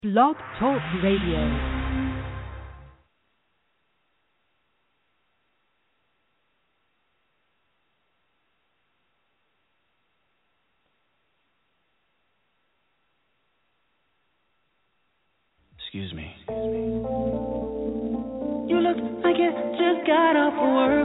Blog Talk Radio. Excuse me. You look like you just got off work.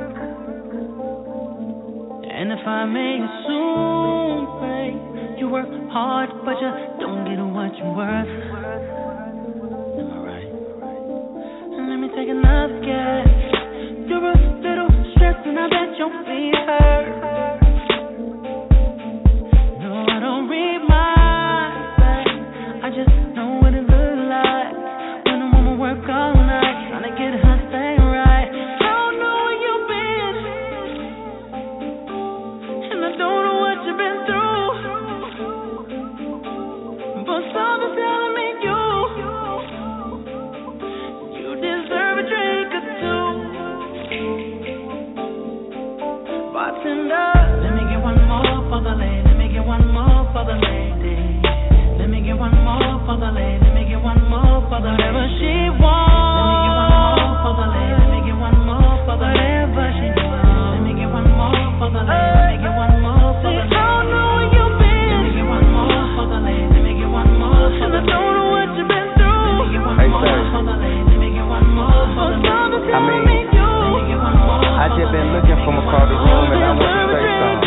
And if I may assume, babe, you work hard, but you don't get what you're worth. Am I right? And let me take another guess. You're a little stressed, and I bet your feet hurt. No, I don't read minds, babe. I just know what it looks like when a woman work all night trying to get her thing right. I don't know where you've been, and I don't know what you've been through, but something's telling me you deserve a drink or two. Bartender, let me get one more for the lady. Let me get one more for the lady. Let me get one more for the lady. Let me get one more for the whatever she wants. Let me get one more for the lady. Let me get one more for the whatever she wants. Let me get one more for the lady. Let me get one more for the lady. I don't know where you've been. Let me get one more for the lady. Let me get one more for the lady. I don't know what you've been through. Let me get one more for the lady. Let me get one more for the lady. I just been looking from across the room and I want to say something.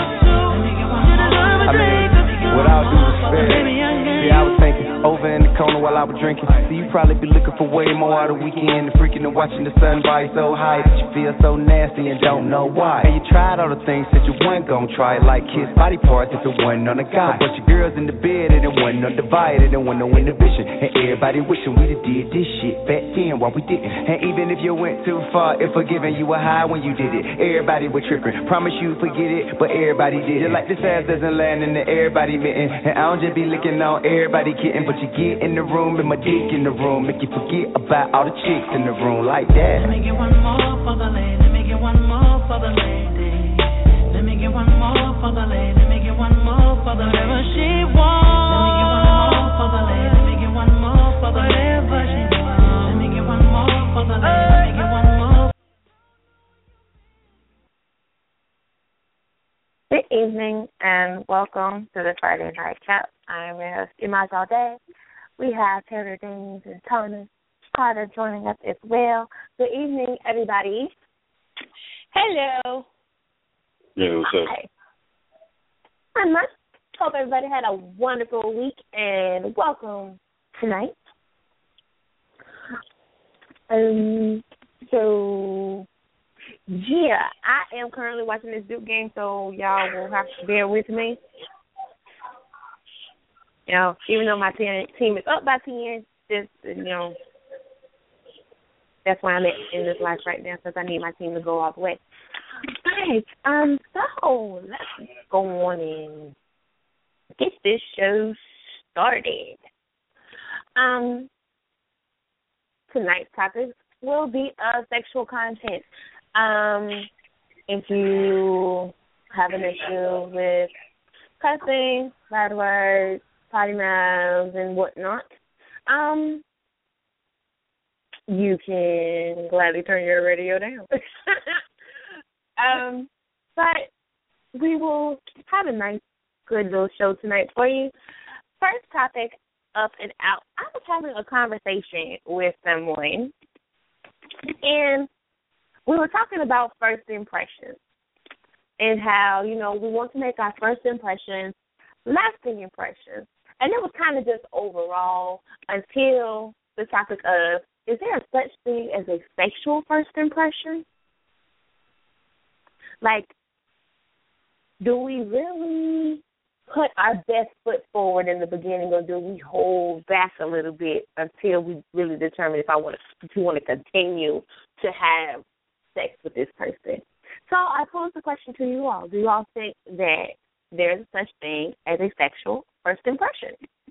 With all due respect, see, I was thinking over in the corner while I was drinking. See, you probably be looking for way more out of the weekend than freaking and watching the sun rise so high that you feel so nasty and don't know why. And you tried all the things that you weren't gonna try, like kiss body parts if it wasn't on a guy. But your girls in the bed and it wasn't no divide, and it wasn't no inhibition. And everybody wishing we did this shit back then while we didn't. And even if you went too far, if forgiving you were high when you did it, everybody was tripping. Promise you forget it, but everybody did it. Like this ass doesn't land in the everybody mitten. And I don't just be licking on everybody kitten, but you get in the room and my dick in the room, make you forget about all the chicks in the room like that. Let me get one more for the lady. Let me get one more for the lady. Let me get one more for the lady. Let me get one more for the whatever she wants. Let me get one more for the lady. Let me get one more for the whatever she wants. Let me get one more for the lady. Let me get one more. Good evening and welcome to the Friday Night Chat. I'm your host, Imaj All Day. We have Taylor Danes and Tony Carter joining us as well. Good evening, everybody. Hello. Yeah, what's up? Hi. I'm Mark. Hope everybody had a wonderful week and welcome tonight. Yeah, I am currently watching this Duke game, so y'all will have to bear with me. You know, even though my team is up by 10, just, you know, that's why I'm in this life right now, because I need my team to go all the way. All right, so let's go on and get this show started. Tonight's topic will be sexual content. If you have an issue with cussing, bad words, potty mouths, and whatnot, you can gladly turn your radio down. But we will have a nice, good little show tonight for you. First topic, up and out. I was having a conversation with someone, and we were talking about first impressions and how, you know, we want to make our first impressions lasting impressions. And it was kind of just overall until the topic of, is there a such thing as a sexual first impression? Like, do we really put our best foot forward in the beginning, or do we hold back a little bit until we really determine if we want to continue to have sex with this person? So I pose the question to you all. Do you all think that there's a such thing as a sexual first impression?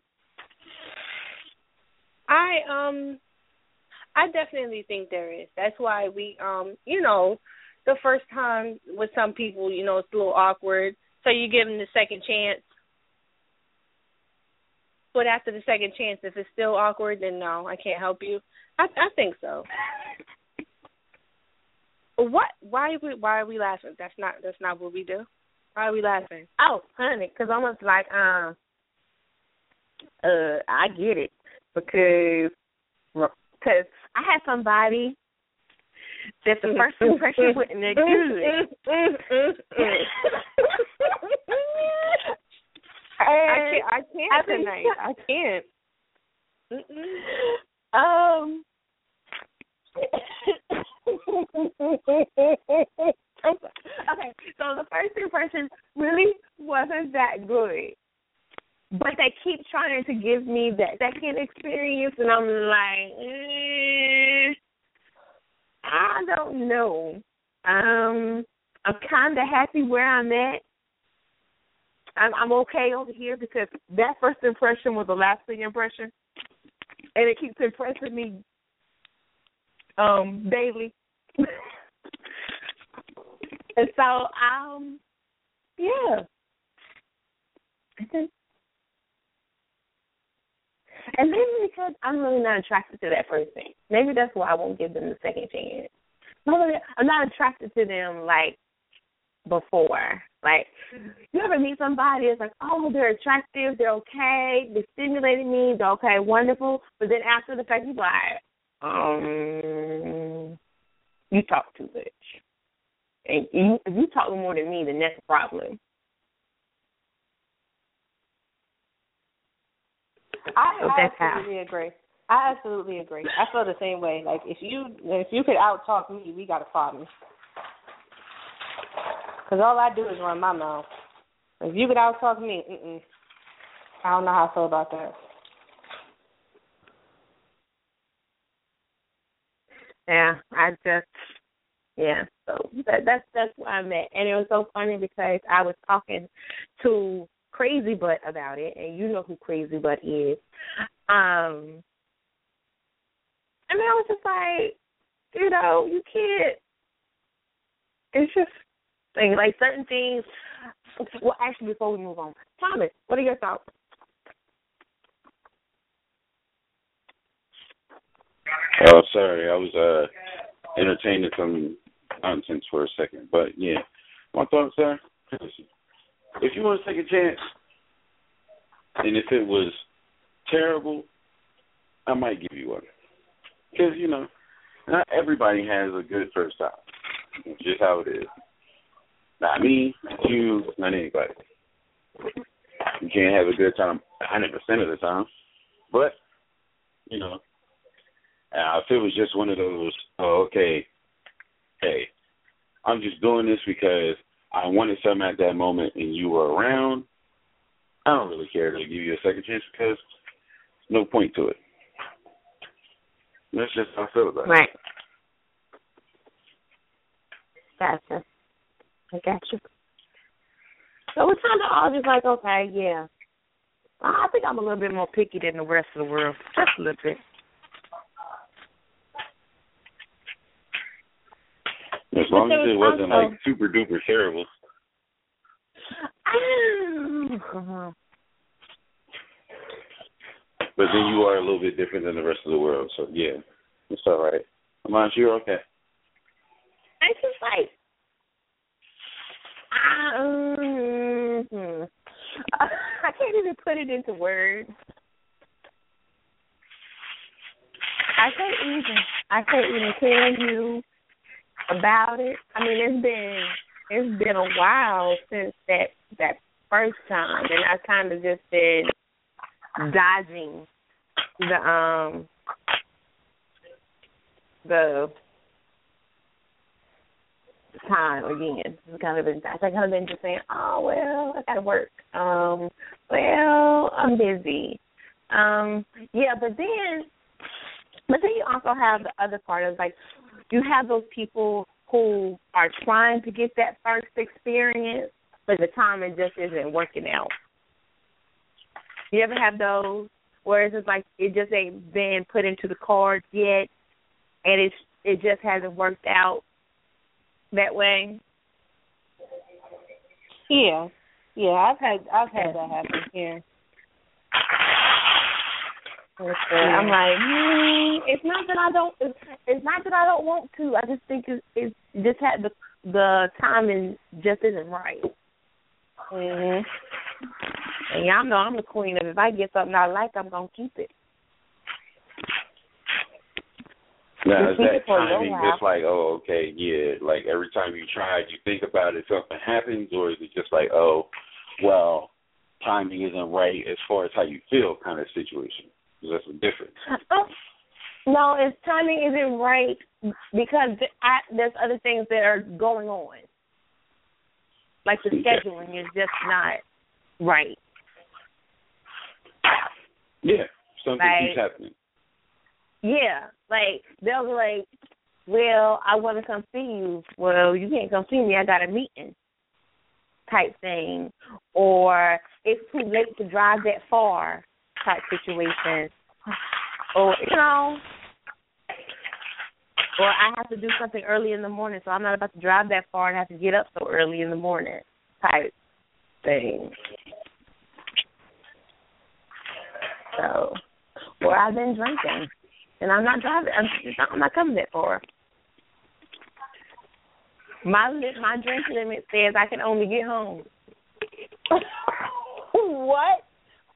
I definitely think there is. That's why we, you know, the first time with some people, you know, it's a little awkward. So you give them the second chance. But after the second chance, if it's still awkward, then no, I can't help you. I think so. What? Why are we laughing? That's not what we do. Why are we laughing? Oh, honey, because almost like I get it because I had somebody that the first impression wasn't that good. I can't tonight. I can't. Okay, so the first impression really wasn't that good. But they keep trying to give me that second experience, and I'm like, I don't know. I'm kind of happy where I'm at. I'm okay over here because that first impression was a lasting impression, and it keeps impressing me daily. And so, yeah. And maybe because I'm really not attracted to that person. Maybe that's why I won't give them the second chance. I'm not attracted to them like before. Like, you ever meet somebody, it's like, oh, they're attractive, they're okay, they stimulated me, they're okay, wonderful. But then after the fact, you're like, you talk too much. And if you talk more than me, then that's a problem. I absolutely agree. I absolutely agree. I feel the same way. Like, if you could out-talk me, we got a problem. Because all I do is run my mouth. If you could out-talk me, I don't know how I feel about that. So that's where I'm at. And it was so funny because I was talking to Crazy Butt about it, and you know who Crazy Butt is. And I was just like, you can't. It's just like certain things. Well, actually, before we move on, Thomas, what are your thoughts? Oh, sorry, I was entertaining some nonsense for a second, but yeah, my thoughts are: if you want to take a chance, and if it was terrible, I might give you one. Because, not everybody has a good first time. It's just how it is. Not me, not you, not anybody. You can't have a good time 100% of the time. But, if it was just one of those, hey, I'm just doing this because I wanted something at that moment and you were around, I don't really care to give you a second chance because there's no point to it. That's just how I feel about it. Right. Gotcha. I gotcha. So we're kind of all just like, okay, yeah. I think I'm a little bit more picky than the rest of the world. Just a little bit. As long as it wasn't like super duper terrible. But then you are a little bit different than the rest of the world, so yeah, it's all right. Amon, you're okay. It's just like, I can't even put it into words. I can't even tell you about it. I mean, it's been a while since that first time, and I kind of just been dodging the time again. I kind of been just saying, oh well, I gotta work. Well, I'm busy. Yeah, but then you also have the other part of like you have those people who are trying to get that first experience, but the timing just isn't working out. You ever have those where it's just like it just ain't been put into the cards yet, and it just hasn't worked out that way? Yeah, I've had that happen here. I'm like, it's not that I don't. It's not that I don't want to. I just think it's just had the timing just isn't right. Mhm. And y'all know I'm the queen of if I get something I like, I'm gonna keep it. Now, is that timing just like, oh, okay, yeah, like every time you try it, you think about it, something happens, or is it just like, oh, well, timing isn't right as far as how you feel kind of situation? Because that's a difference. No, it's timing isn't right because there's other things that are going on. Like the scheduling is just not right. Yeah, something keeps happening. Yeah, like they'll be like, well, I want to come see you. Well, you can't come see me. I got a meeting type thing. Or it's too late to drive that far type situation. Or, you know, or I have to do something early in the morning, so I'm not about to drive that far and have to get up so early in the morning type thing. So, or I've been drinking. And I'm not driving. I'm not coming that far. My drink limit says I can only get home. What?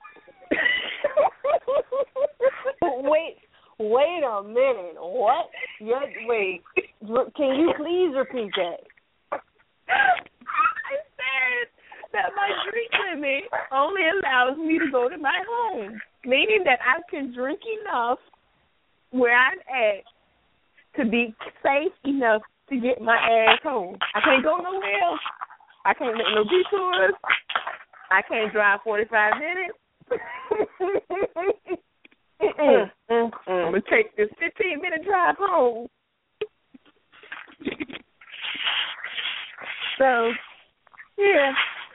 Wait a minute. What? Wait. Can you please repeat that? I said that my drink limit only allows me to go to my home, meaning that I can drink enough where I'm at to be safe enough to get my ass home. I can't go nowhere else. I can't make no detours. I can't drive 45 minutes. I'm going to take this 15-minute drive home. So, yeah.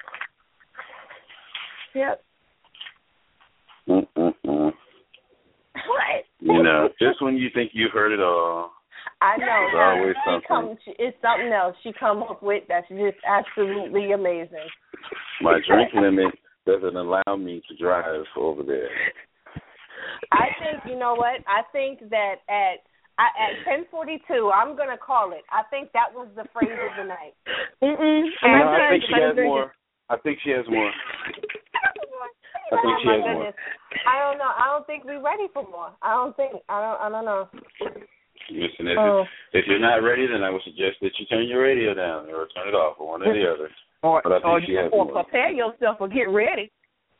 Yep. What? You know, just when you think you've heard it all, I know. There's always something. It's something else she come up with that's just absolutely amazing. My drink limit doesn't allow me to drive over there. I think, you know what? I think that at 10:42, I'm going to call it. I think that was the phrase of the night. I think she has more. I think she has more. I don't know. I don't think we're ready for more. I don't know. Listen, if you're not ready, then I would suggest that you turn your radio down or turn it off, or one or the other. Or prepare yourself or get ready.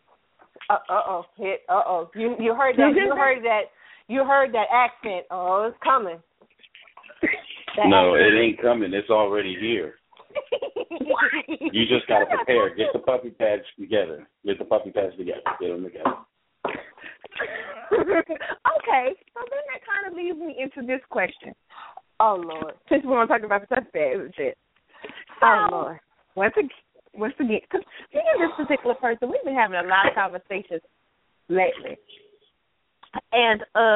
You heard that? You heard that accent? Oh, it's coming. No, it ain't coming. It's already here. You just gotta prepare. Get the puppy pads together. Get them together. Okay, so then that kind of leads me into this question. Oh, Lord. Since we're going to talk about the puppy pads and shit. Oh, Lord. Once again, because me and this particular person, we've been having a lot of conversations lately. And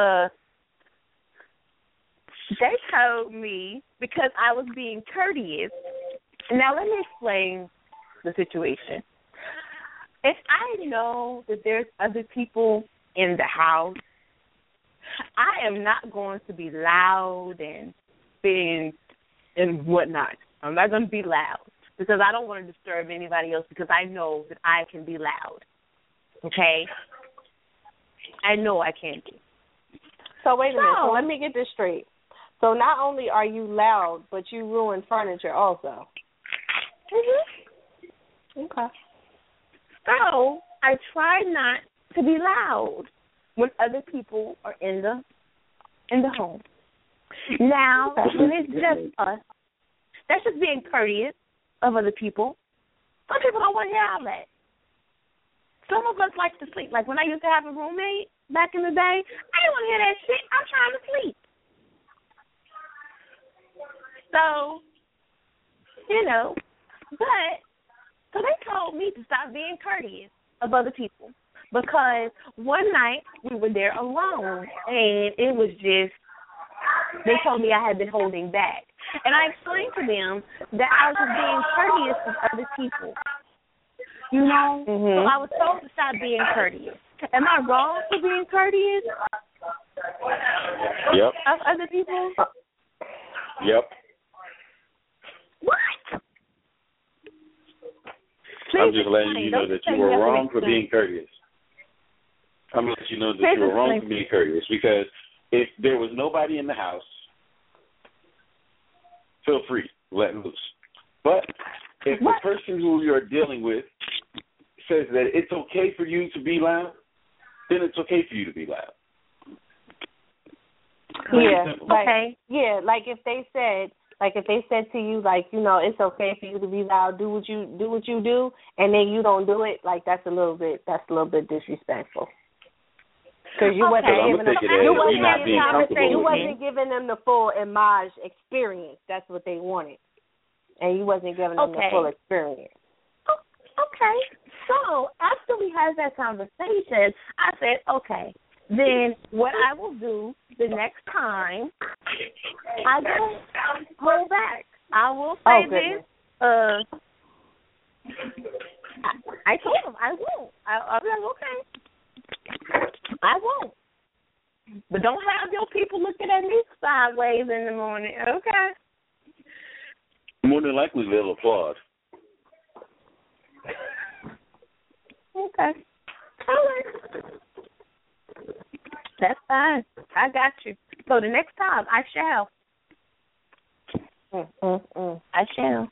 they told me, because I was being courteous. Now, let me explain the situation. If I know that there's other people in the house, I am not going to be loud and being and whatnot. I'm not going to be loud because I don't want to disturb anybody else because I know that I can be loud. Okay? I know I can be. So wait a minute. So let me get this straight. So not only are you loud, but you ruin furniture also. Mm-hmm. Okay. So I try not to be loud when other people are in the home. Now, when it's just us, that's just being courteous of other people. Some people don't want to hear all that. Some of us like to sleep. Like when I used to have a roommate back in the day, I didn't want to hear that shit. I'm trying to sleep. So, so they told me to stop being courteous of other people because one night we were there alone and it was just, they told me I had been holding back. And I explained to them that I was just being courteous of other people. You know? Mm-hmm. So I was told to stop being courteous. Am I wrong for being courteous? Yep. Of other people? Yep. What? I'm just letting you know that you were wrong for being courteous. I'm going to let you know that you were wrong for being courteous, because if there was nobody in the house, feel free, let loose. But if the person who you're dealing with says that it's okay for you to be loud, then it's okay for you to be loud. Yeah. Okay. Yeah, like if they said to you, like, you know, it's okay for you to be loud, do what you do, and then you don't do it, like that's a little bit disrespectful. Because you wasn't giving them the full Image experience. That's what they wanted, and you wasn't giving them the full experience. Okay. So after we had that conversation, I said, okay, then what I will do the next time, I won't hold back. I will say this. I told him I won't. I'll be like, okay, I won't. But don't have your people looking at me sideways in the morning, okay? More than likely, they'll applaud. Okay. All right. That's fine. I got you. So the next time, I shall. I shall.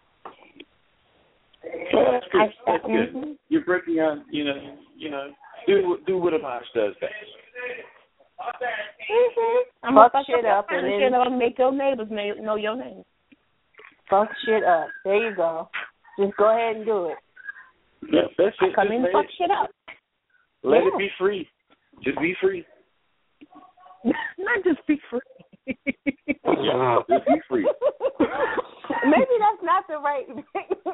Well, that's good. That's good. You're breaking out. You know. Do what Image does best. I'm gonna fuck shit up and then make your neighbors know your name. Fuck shit up. There you go. Just go ahead and do it. Yeah, that's it. Come in and fuck shit up. Let it be free. Just be free. Not just be free. Yeah, just be free. Maybe that's not the right thing.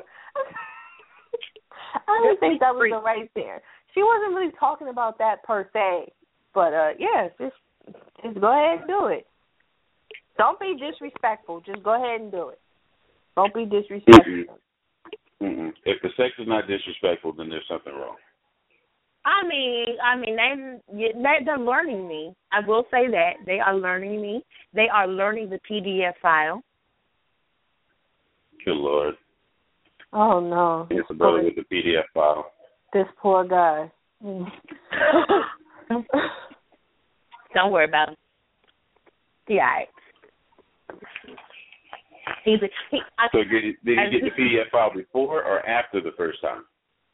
I didn't think that was the right thing. She wasn't really talking about that per se. But, yeah, just go ahead and do it. Don't be disrespectful. Just go ahead and do it. Don't be disrespectful. If the sex is not disrespectful, then there's something wrong. I mean, they're learning me. I will say that. They are learning me. They are learning the PDF file. Good Lord. Oh, no. It's a brother with the PDF file. This poor guy. Don't worry about him. He all right. So did he get the PDF file before or after the first time?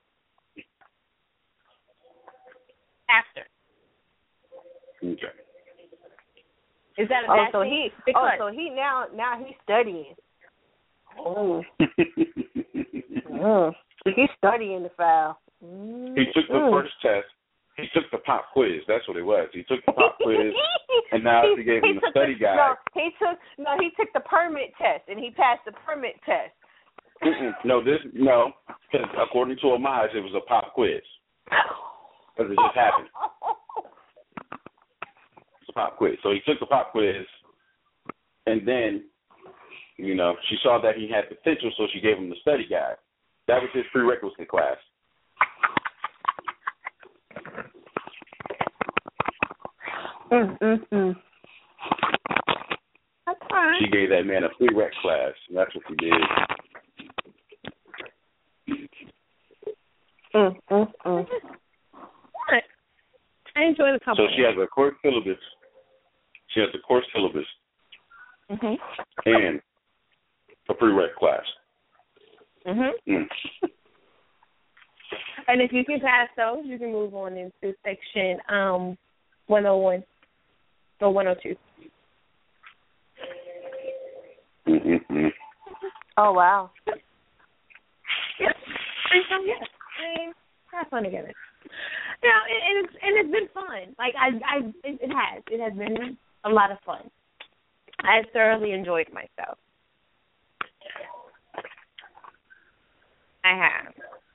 After. Okay. Is that a bad so thing? he now he's studying. Oh. He's studying the file. He took the first test. He took the pop quiz. That's what it was. He took the pop quiz, and now he gave him the study guide. He took the permit test, and he passed the permit test. No, because according to Image, it was a pop quiz. Because it just happened. It's a pop quiz. So he took the pop quiz, and then, she saw that he had potential, so she gave him the study guide. That was his prerequisite class. That's fine. She gave that man a prereq class. That's what she did. I enjoy the company. So she has a course syllabus. And a prereq class. And if you can pass those, you can move on into section 101 or 102. Oh, wow. Yes. Have fun together. And it's been fun. Like it has been a lot of fun. I thoroughly enjoyed myself. I have.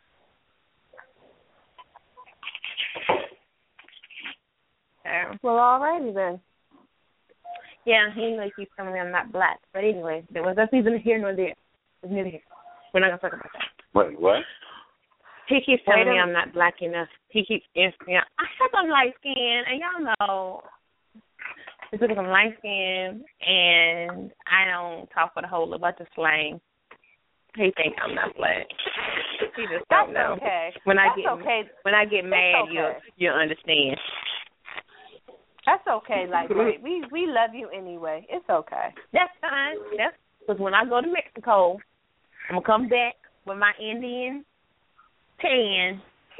Well, alrighty then. Yeah, he keeps telling me I'm not black. But anyway, that's neither here nor there. It's neither here. We're not going to talk about that. Wait, what? He keeps telling me I'm not black enough. He keeps answering. I said I'm light skinned, and y'all know it's because I'm light skinned and I don't talk with a whole bunch of slang. He thinks I'm not black. He just don't know. Okay. When I get mad, okay. you'll understand. That's okay, like we love you anyway. It's okay. That's fine. That's because when I go to Mexico, I'm gonna come back with my Indian tan,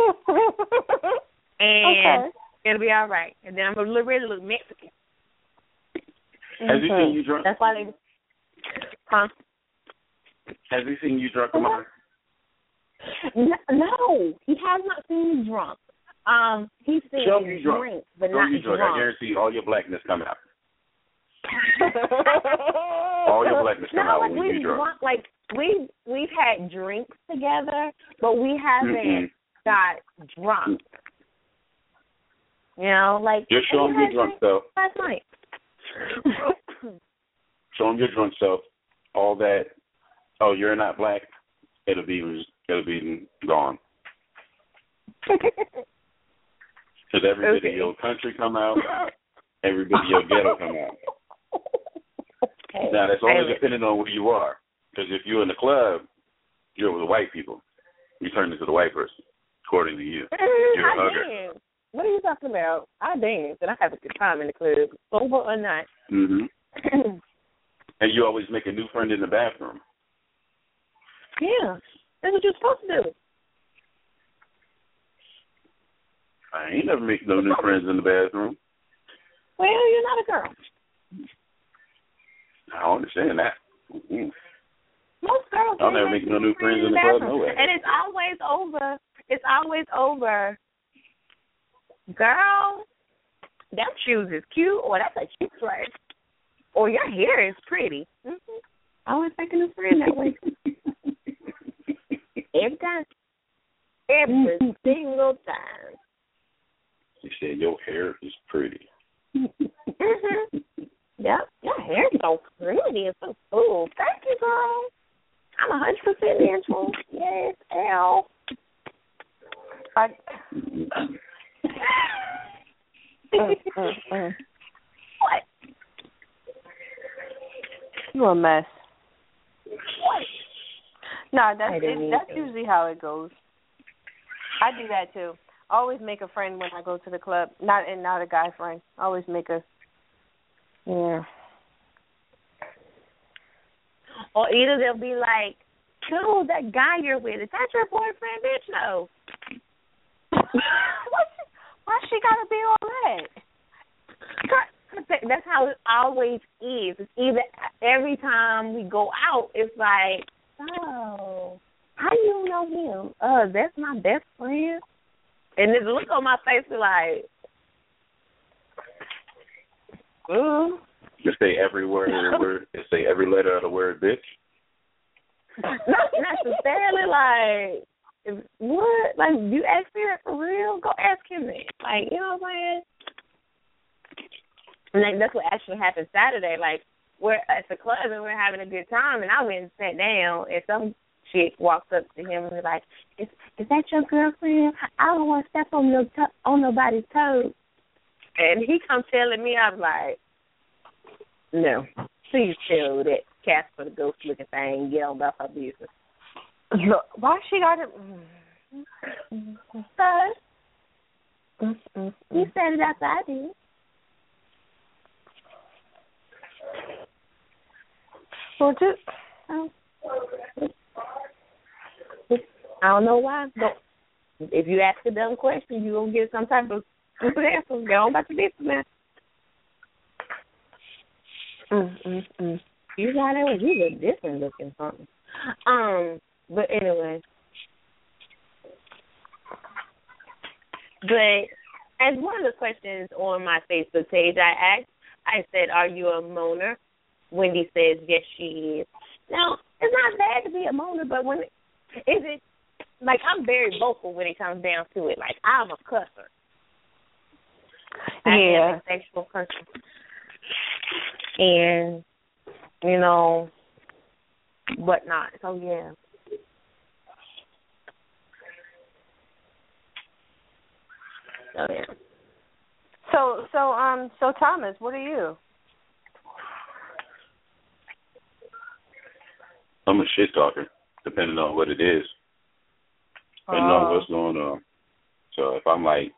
and it'll be all right. And then I'm gonna really look Mexican. Has he seen you drunk? That's why they. Huh? Has he seen you drunk, Amari? No, he has not seen me drunk. He's seen me drink, but not drunk. I guarantee all your blackness come out. All your blackness come out when you drunk. Like we've had drinks together, but we haven't got drunk. You know, like just show him your drunk self. Last night. Show him your drunk self. All that. Oh, you're not black. It'll be gone. Because every bit of your country come out, every bit of your ghetto come out. Okay. Now, that's always depending on where you are. Because if you're in the club, you're with the white people. You turn into the white person, according to you. You're a hugger. Dance. What are you talking about? I dance, and I have a good time in the club, sober or not. Mm-hmm. And you always make a new friend in the bathroom. Yeah, that's what you're supposed to do. I ain't never make no new friends in the bathroom. Well, you're not a girl. I don't understand that. Mm-hmm. Most girls I'll never make no new friends in the club, no way. And it's always over. It's always over. Girl, that shoes is cute, or that's a cute dress, or your hair is pretty. Mm-hmm. Always making a friend that way. Every time. Every single time. You said your hair is pretty. Mm-hmm. Yep, your hair is so pretty and so cool. Thank you, girl. I'm 100% natural. Yes, Al. What? You're a mess. What? No, that's usually how it goes. I do that too. I always make a friend when I go to the club. Not a guy friend. I always make a. Yeah. Or either they'll be like, "Cool, that guy you're with, is that your boyfriend?" Bitch, no. Why she gotta be all that? That's how it always is. It's either every time we go out, it's like, oh, how do you know him? That's my best friend. And the look on my face is like, ooh. You say every word, you say every letter of the word, bitch. Not necessarily, like, what? Like, you ask me that for real? Go ask him that. Like, you know what I'm saying? And like, that's what actually happened Saturday. Like, we're at the club and we're having a good time, and I went and sat down, and some chick walks up to him and was like, is that your girlfriend? I don't want to step on nobody's toes. And he comes telling me, I was like, no, please tell that Casper the ghost looking thing get on about her business. Look, why she got it? You said it after I did. Well, I don't know why. But if you ask a dumb question, you're going to get some type of stupid answer. Get on about your business, man. You got it. You look different looking something. But anyway. But as one of the questions on my Facebook page, I said, are you a moaner? Wendy says, yes, she is. Now, it's not bad to be a moaner, but when is it, like, I'm very vocal when it comes down to it. Like, I'm a cusser. I am a sexual cusser. And, you know, whatnot. So, yeah. So yeah. So Thomas, what are you? I'm a shit talker, depending on what it is. Depending on what's going on. So if I'm like,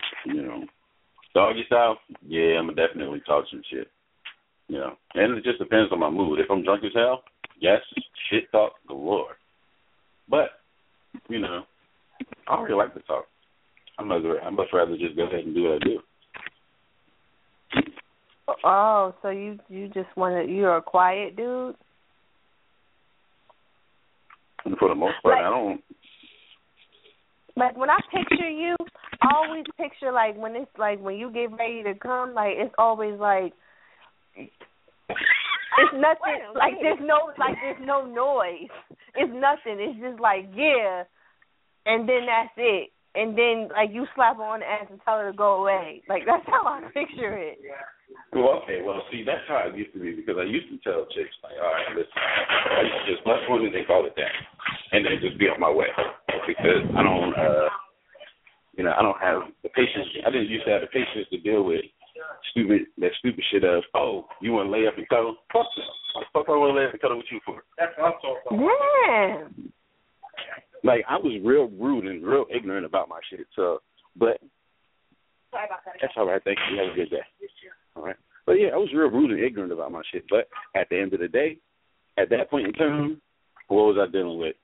doggy style, yeah, I'm gonna definitely talk some shit. And it just depends on my mood. If I'm drunk as hell, yes, shit talk galore. But, I don't really like to talk. I'd much rather just go ahead and do what I do. Oh, so you just you're a quiet dude? And for the most part, I don't. Like when I picture you, I always picture like when it's like when you get ready to come, like it's always like it's nothing. Like there's no noise. It's nothing. It's just like yeah, and then that's it. And then like you slap her on the ass and tell her to go away. Like that's how I picture it. Well, okay. Well, see, that's how it used to be because I used to tell chicks like, all right, listen, I used to just bust one and they call it that, and then just be on my way because I don't, I don't have the patience. I didn't used to have the patience to deal with that stupid shit of, oh, you want to lay up and cuddle? Fuck no. What the fuck I want to lay up and cuddle with you for? That's what I'm talking about. Yeah. Like, I was real rude and real ignorant about my shit, so, but that's all right. Thank you. Have a good day. All right. But, yeah, I was real rude and ignorant about my shit, but at the end of the day, at that point in time, what was I dealing with?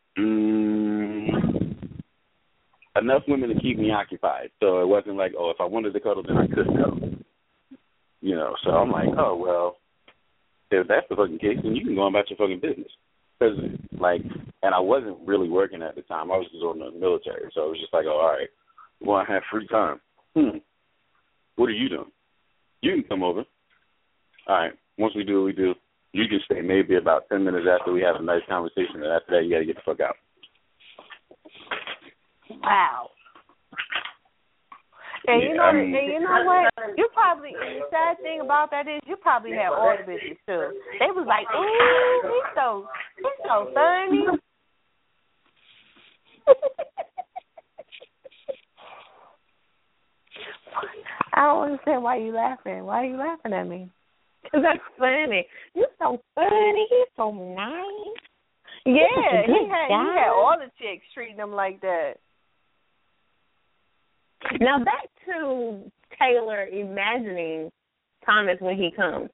Enough women to keep me occupied, so it wasn't like, oh, if I wanted to cuddle, then I could cuddle. So I'm like, oh, well, if that's the fucking case, then you can go about your fucking business. Cause, and I wasn't really working at the time. I was just in the military. So it was just like, oh, all right, well, I have free time. What are you doing? You can come over. All right, once we do what we do, you can stay maybe about 10 minutes after we have a nice conversation, and after that, you got to get the fuck out. Wow. And you know what? You probably, and the sad thing about that is you probably had all the bitches too. They was like, ooh, he's so funny. I don't understand why you laughing. Why are you laughing at me? Because that's funny. You're so funny. He's so nice. Yeah, he had all the chicks treating him like that. Now back to Taylor imagining Thomas when he comes.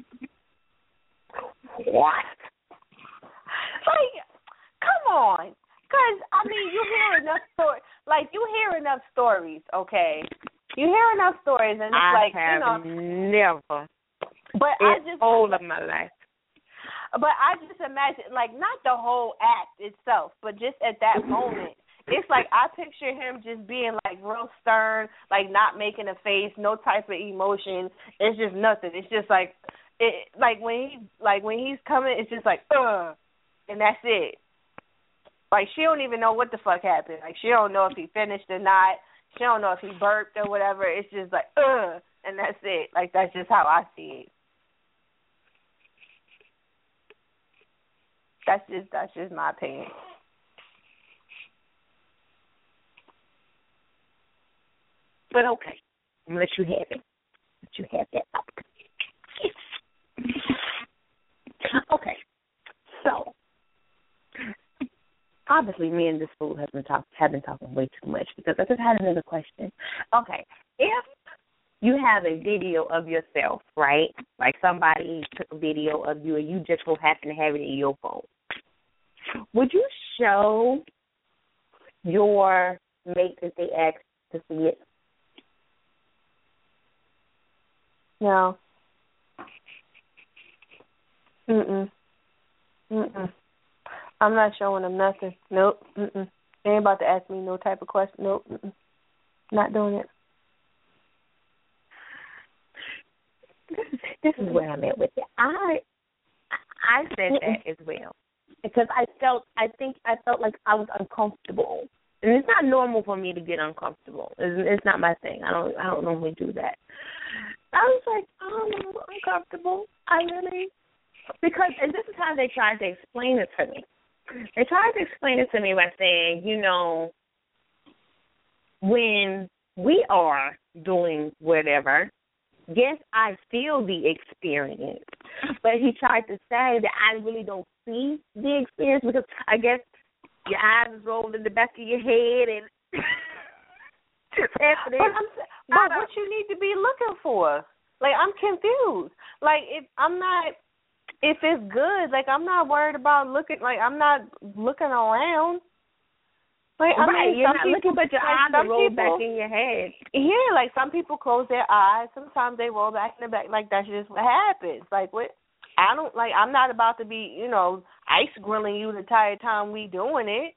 What? Like, come on. Because, I mean, you hear enough stories. Like, you hear enough stories, okay? You hear enough stories, and it's never. But it's all of my life. But I just imagine, like, not the whole act itself, but just at that moment. It's like I picture him just being like real stern, like not making a face, no type of emotion. It's just nothing. It's just like when he's coming, it's just like and that's it. Like she don't even know what the fuck happened. Like she don't know if he finished or not. She don't know if he burped or whatever. It's just like and that's it. Like that's just how I see it. That's just my opinion. But okay, I'm going to let you have it. Let you have that up. Yes. Okay, so obviously me and this fool have been talking way too much because I just had another question. Okay, if you have a video of yourself, right, like somebody took a video of you and you just so happen to have it in your phone, would you show your mate if they ask to see it? No. I'm not showing them nothing. Nope. They ain't about to ask me no type of question. Nope. Not doing it. This is where I'm at with it. I said that as well because I felt like I was uncomfortable, and it's not normal for me to get uncomfortable. It's not my thing. I don't normally do that. I was like, I'm uncomfortable. Because, and this is how they tried to explain it to me. They tried to explain it to me by saying, when we are doing whatever. Yes, I feel the experience, but he tried to say that I really don't see the experience because I guess your eyes is rolled in the back of your head and but what you need to be looking for? Like, I'm confused. Like, if it's good, like, I'm not worried about looking. Like, I'm not looking around. Like, right, you're not looking, but your eyes are rolled back in your head. Yeah, like some people close their eyes. Sometimes they roll back in the back. Like, that's just what happens. Like, what? I'm not about to be, ice grilling you the entire time we doing it.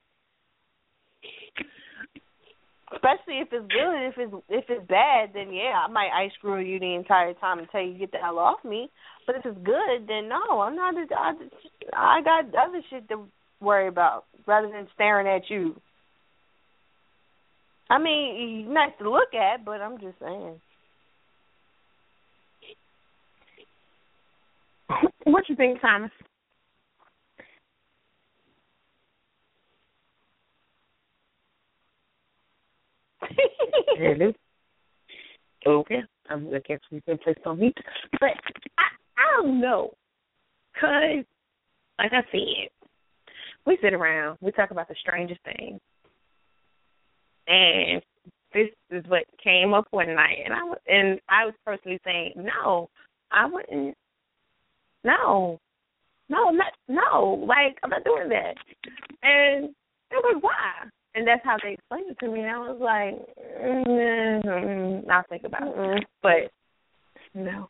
Especially if it's good. If it's bad, then yeah, I might ice grill you the entire time until you get the hell off me. But if it's good, then no, I'm not. I got other shit to worry about rather than staring at you. I mean, nice to look at, but I'm just saying. What you think, Thomas? Really? Okay. I guess we can play some meat. But I don't know. Because, like I said, we sit around, we talk about the strangest things. And this is what came up one night. And I was personally saying, no, I wouldn't. No. Like, I'm not doing that. And it was why. And that's how they explained it to me. And I was like, I'll think about it. But no,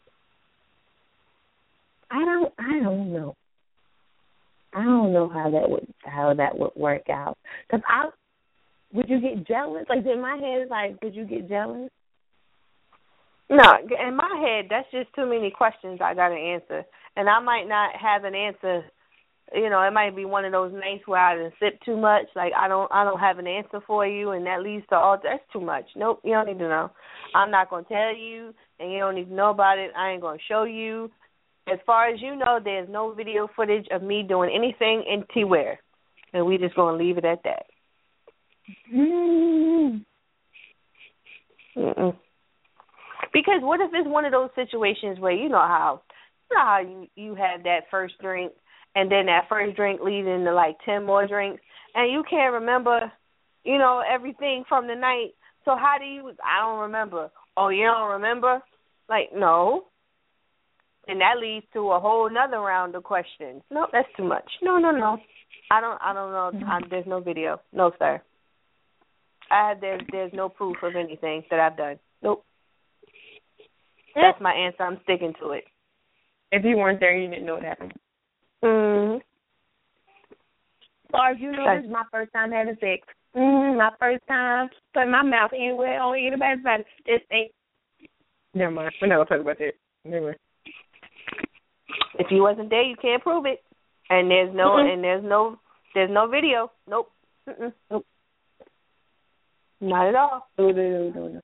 I don't know. I don't know how that would work out. Cause would you get jealous? Like in my head, like, would you get jealous? No, in my head, that's just too many questions I got to answer, and I might not have an answer. It might be one of those nights where I done sip too much. Like I don't have an answer for you, and that leads to all. That's too much. Nope, you don't need to know. I'm not gonna tell you, and you don't need to know about it. I ain't gonna show you. As far as you know, there's no video footage of me doing anything in T-Wear, and we just gonna leave it at that. Because what if it's one of those situations where you know how you have that first drink, and then that first drink leads into like 10 more drinks, and you can't remember, everything from the night. So how do you? I don't remember. Oh, you don't remember? Like, no. And that leads to a whole nother round of questions. No, that's too much. No. I don't know. There's no video. No, sir. There's no proof of anything that I've done. Nope. That's my answer. I'm sticking to it. If you weren't there, you didn't know what happened. Mm-hmm. Or if you know this is my first time having sex. My first time putting my mouth anywhere on anybody's body. This ain't. Never mind. We're not gonna talk about that. Never mind. If you wasn't there, you can't prove it. And there's no video. Nope. Nope. Not at all. No.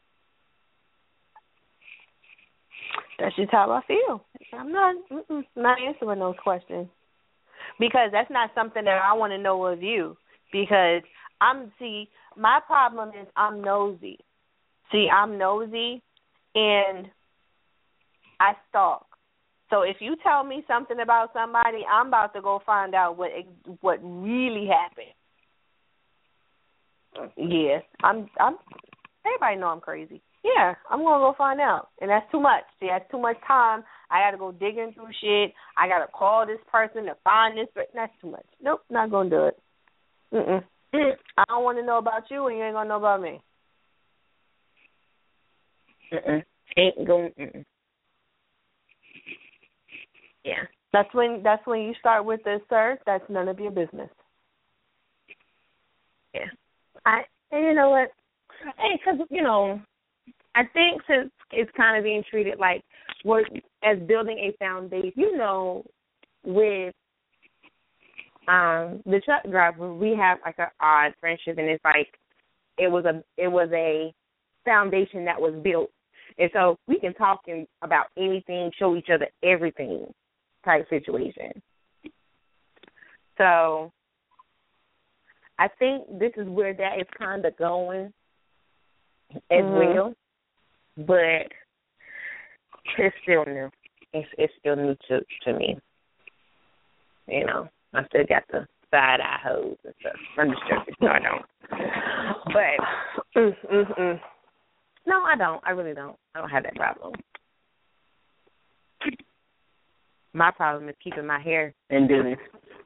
That's just how I feel. I'm not answering those questions because that's not something that I want to know of you. Because my problem is I'm nosy. I'm nosy and I stalk. So if you tell me something about somebody, I'm about to go find out what really happened. Yeah, I'm. Everybody know I'm crazy. Yeah, I'm gonna go find out, and that's too much. See, that's too much time. I gotta go digging through shit. I gotta call this person to find this, but that's too much. Nope, not gonna do it. I don't want to know about you, and you ain't gonna know about me. Ain't going. Yeah. That's when you start with the sir. That's none of your business. Yeah. And you know what? Hey, because I think since it's kind of being treated like as building a foundation, with the truck driver, we have like an odd friendship, and it's like it was a foundation that was built, and so we can talk about anything, show each other everything type situation. So I think this is where that is kind of going. as well, but it's still new. It's still new to me. You know, I still got the side eye hoes and stuff. I'm just joking. No, I don't. But no, I don't. I really don't. I don't have that problem. My problem is keeping my hair in business.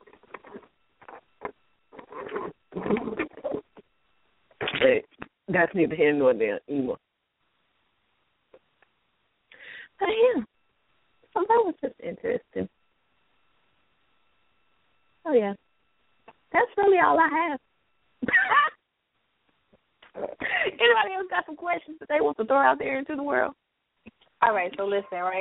But that's neither here nor there anymore. But yeah, so that was just interesting. Oh yeah, that's really all I have. Anybody else got some questions that they want to throw out there into the world? All right, so listen, right?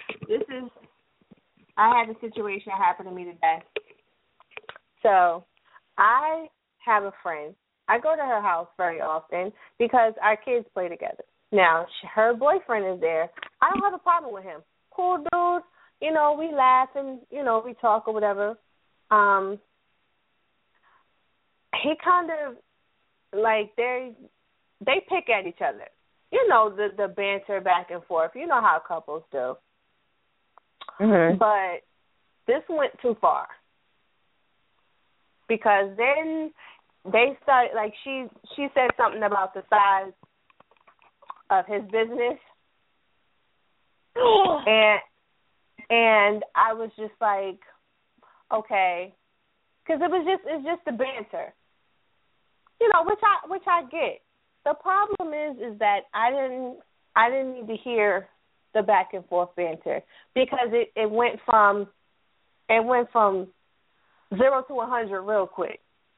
I had a situation happen to me today. So I have a friend. I go to her house very often because our kids play together. Now, her boyfriend is there. I don't have a problem with him. Cool dude. You know, we laugh and, you know, we talk or whatever. He kind of, like, they pick at each other. You know, the banter back and forth. You know how couples do. Mm-hmm. But this went too far. Because then they started, like, she said something about the size of his business. And I was just like, okay. Because it's just the banter. You know, which I get. The problem is that I didn't need to hear the back and forth banter because it went from 0 to 100 real quick.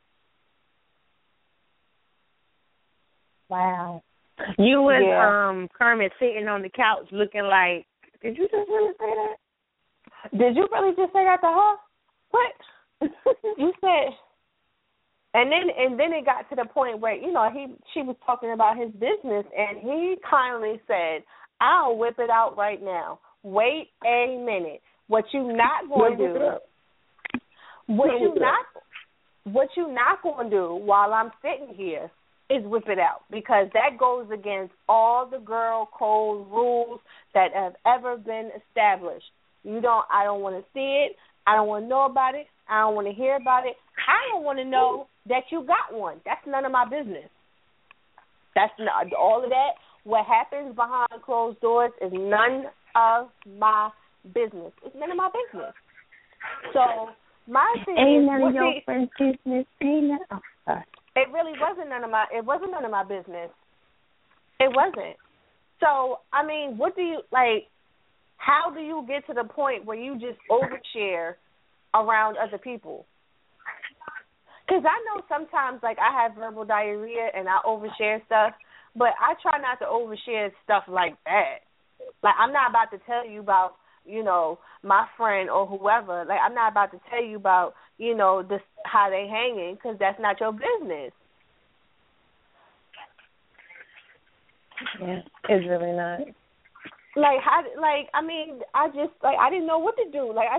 Wow. You was Kermit sitting on the couch looking like, did you just really say that? Did you really just say that to her? What? You said. And then it got to the point where, you know, she was talking about his business, and he kindly said, I'll whip it out right now. Wait a minute. What you not going to do, what you not going to do while I'm sitting here is whip it out, because that goes against all the girl code rules that have ever been established. I don't want to see it. I don't want to know about it. I don't want to hear about it. I don't want to know that you got one. That's none of my business. That's not all of that. What happens behind closed doors is none of my business. It's none of my business. So my thing ain't none of your friend's business. Ain't none. Oh, sorry. It really wasn't none of my. It wasn't none of my business. It wasn't. So I mean, what do you like? How do you get to the point where you just overshare around other people? Because I know sometimes, like, I have verbal diarrhea and I overshare stuff, but I try not to overshare stuff like that. Like, I'm not about to tell you about, you know, my friend or whoever. Like, I'm not about to tell you about, you know, this how they hanging, because that's not your business. Yeah, it's really not. Like, I mean, I just, like, I didn't know what to do. Like, I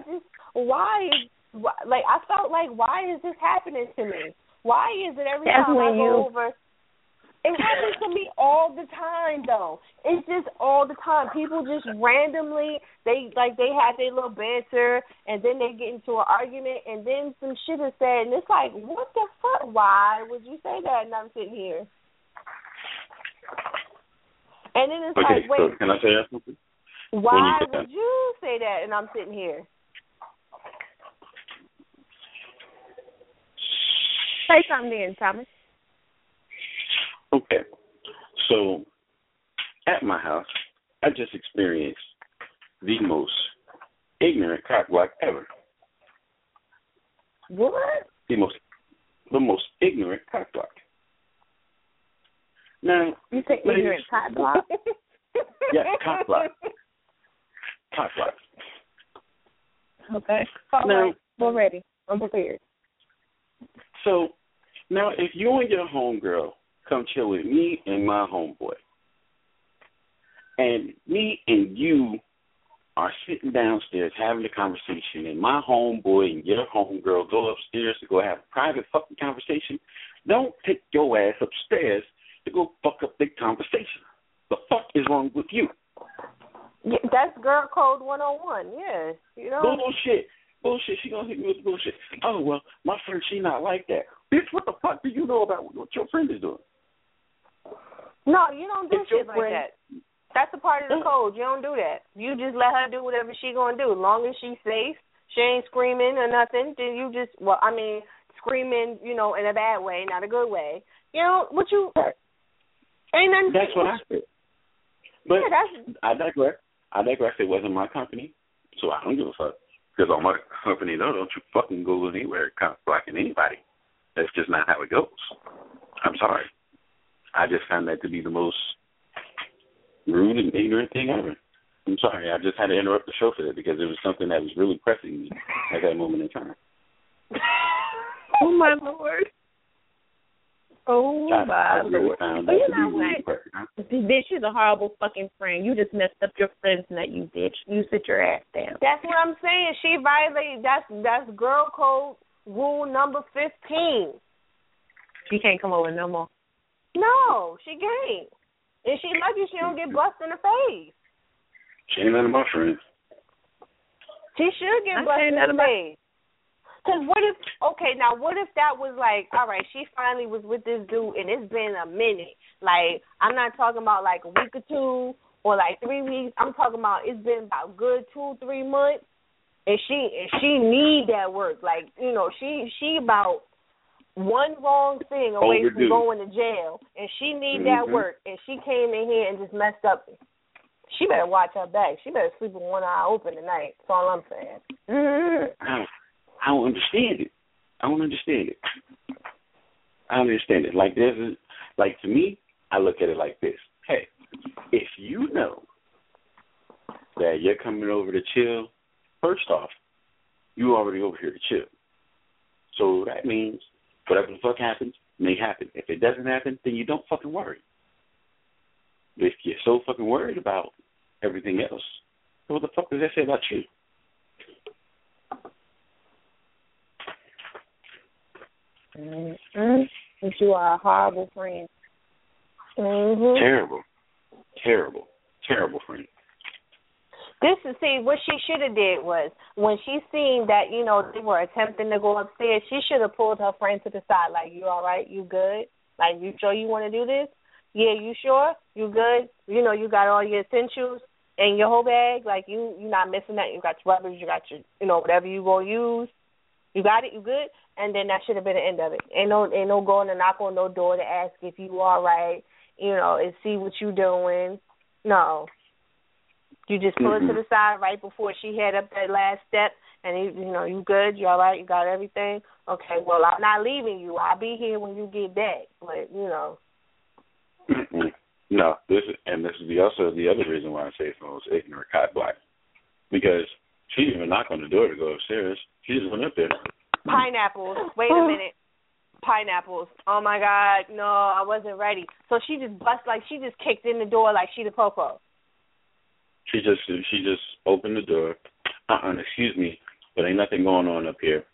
felt like, why is this happening to me? Why is it every time I go over? It happens to me all the time, though. It's just all the time. People just randomly, they have their little banter, and then they get into an argument, and then some shit is said, and it's like, what the fuck? Why would you say that? And I'm sitting here. And then it's like, wait. So can I say that something? Why would you say that? And I'm sitting here. Say something then, Thomas. Okay. So at my house, I just experienced the most ignorant cock block ever. What? The most ignorant cock block. Now, you say ignorant cock block? Yeah, cock block. Cock block. Okay. All right. We're ready. I'm prepared. So, now if you and your homegirl come chill with me and my homeboy, and me and you are sitting downstairs having a conversation, and my homeboy and your homegirl go upstairs to go have a private fucking conversation, don't take your ass upstairs to go fuck up their conversation. The fuck is wrong with you? Yeah, that's girl code 101. Yeah, you know. Bullshit. She gonna hit me with bullshit. Oh well, my friend, she not like that. Bitch, what the fuck do you know about what your friend is doing? No, you don't do it's shit like that. That's a part of the code. You don't do that. You just let her do whatever she gonna do. As long as she's safe, she ain't screaming or nothing, then you just, screaming, in a bad way, not a good way. You know, ain't nothing. That's what I said. But I digress. It wasn't my company, so I don't give a fuck. Because on my company, don't you fucking go anywhere blocking anybody. That's just not how it goes. I'm sorry. I just found that to be the most rude and ignorant thing ever. I'm sorry. I just had to interrupt the show for that because it was something that was really pressing me at that moment in time. Oh, my Lord. Oh, my Lord. You know what? Bitch, you're a horrible fucking friend. You just messed up your friend's night, you bitch. You sit your ass down. That's what I'm saying. She violated, that's girl code rule number 15. She can't come over no more. No, she can't. And she lucky she don't get busted in the face. She ain't none of my friends. She should get busted in the face. Because what if that was like, all right, she finally was with this dude and it's been a minute. Like, I'm not talking about like a week or two or like 3 weeks. I'm talking about it's been about good 2-3 months and she need that work. Like, she about one wrong thing away from going to jail and she need that work and she came in here and just messed up. She better watch her back. She better sleep with one eye open tonight. That's all I'm saying. I don't understand it. I don't understand it. Like to me, I look at it like this. Hey, if you know that you're coming over to chill, first off, you already over here to chill. So that means whatever the fuck happens may happen. If it doesn't happen, then you don't fucking worry. If you're so fucking worried about everything else, what the fuck does that say about you? That you are a horrible friend. Mm-hmm. Terrible friend. What she should have did was, when she seen that, they were attempting to go upstairs, she should have pulled her friend to the side, like, you all right? You good? Like, you sure you want to do this? Yeah, you sure? You good? You got all your essentials in your whole bag? Like, you not missing that? You got your rubbers, you got your, whatever you going to use? You got it? You good? And then that should have been the end of it. Ain't no going to knock on no door to ask if you all right, and see what you doing. No. You just pull it to the side right before she head up that last step, and you good? You all right? You got everything? Okay, well, I'm not leaving you. I'll be here when you get back. But, No, this is also the other reason why I say it's the most ignorant cop block. Because she didn't even knock on the door to go upstairs. She just went up there. Pineapples. Wait a minute. Pineapples. Oh, my God. No, I wasn't ready. So she just kicked in the door like she the popo. She just opened the door. Excuse me, but ain't nothing going on up here.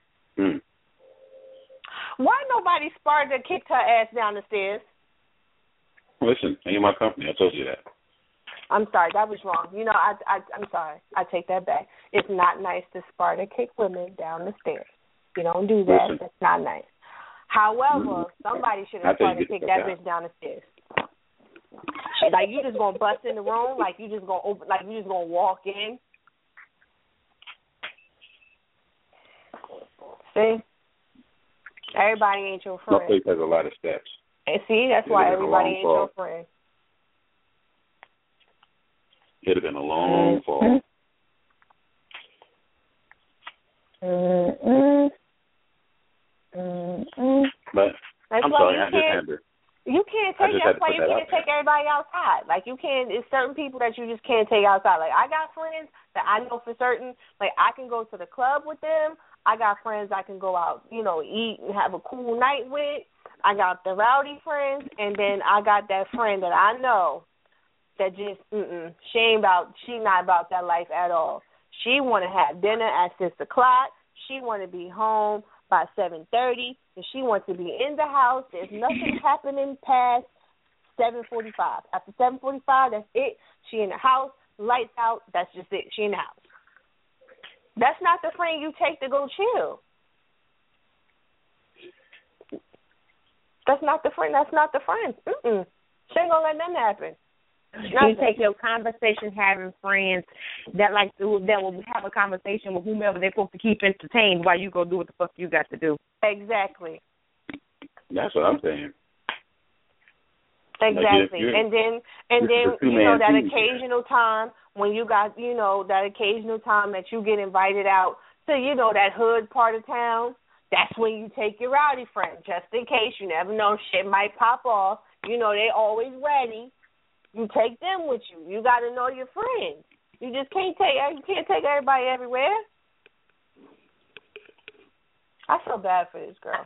Why nobody Sparta kicked her ass down the stairs? Listen, ain't my company. I told you that. I'm sorry, that was wrong. I'm sorry. I take that back. It's not nice to Sparta kick women down the stairs. You don't do that. Listen. That's not nice. However, somebody should have Sparta kicked that bitch down the stairs. Like, you just gonna bust in the room? Like, you just gonna open? Like, you just gonna walk in? See, everybody ain't your friend. My place has a lot of steps. And see, that's why everybody ain't your friend. It'd have been a long fall. But that's I'm sorry, I just had to. You can't take. That's why you can't take everybody outside. Like, you can't. It's certain people that you just can't take outside. Like, I got friends that I know for certain. Like, I can go to the club with them. I got friends I can go out, eat and have a cool night with. I got the rowdy friends, and then I got that friend that I know that just, she not about that life at all. She want to have dinner at 6 o'clock. She want to be home by 7:30, and she wants to be in the house. There's nothing happening past 7:45. After 7:45, that's it. She in the house, lights out. That's just it. She in the house. That's not the friend you take to go chill. That's not the friend. That's not the friend. She ain't gonna let nothing happen. You take your conversation having friends that will have a conversation with whomever they're supposed to keep entertained while you go do what the fuck you got to do. Exactly. That's what I'm saying. Exactly. Like and then that occasional time when you got, that occasional time that you get invited out to, that hood part of town, that's when you take your rowdy friend, just in case. You never know, shit might pop off. They always ready. You take them with you. You got to know your friends. You just can't take everybody everywhere. I feel bad for this girl.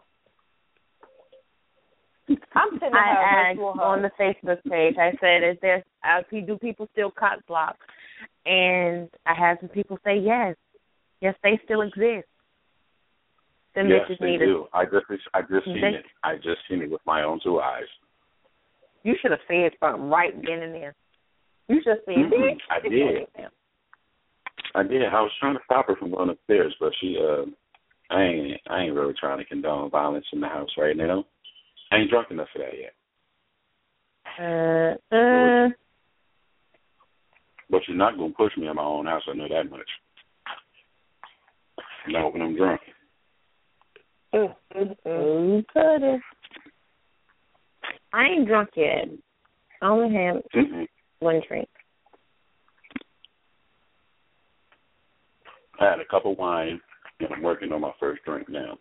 I'm sending her a virtual hug. On the Facebook page, I said, do people still cock block? And I had some people say yes. Yes, they still exist. Them yes, they do. I just seen it. I just seen it with my own two eyes. You should have said something right then and there. You should have said, bitch. I did. I was trying to stop her from going upstairs, but she, I ain't really trying to condone violence in the house right now. I ain't drunk enough for that yet. But you're not going to push me in my own house, I know that much. Not when I'm drunk. You could have. I ain't drunk yet. I only had one drink. I had a cup of wine, and I'm working on my first drink now.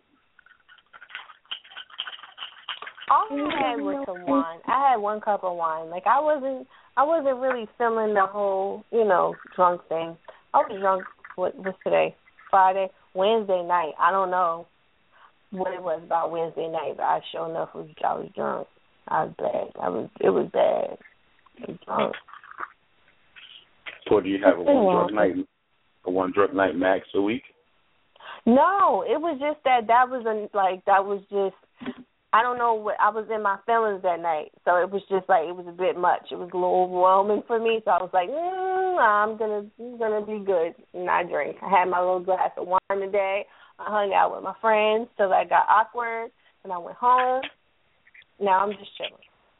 All I had was some wine. I had one cup of wine. Like I wasn't really feeling the whole, drunk thing. I was drunk. What's today? Friday, Wednesday night. I don't know what it was about Wednesday night, but I sure enough I was drunk. I was bad. It was bad. I was drunk. So do you have one drunk night max a week? No, it was just that was just. I don't know what I was in my feelings that night, so it was just it was a bit much. It was a little overwhelming for me, so I was like, I'm gonna be good and not drink. I had my little glass of wine today. I hung out with my friends till I got awkward, and I went home. Now I'm just chilling.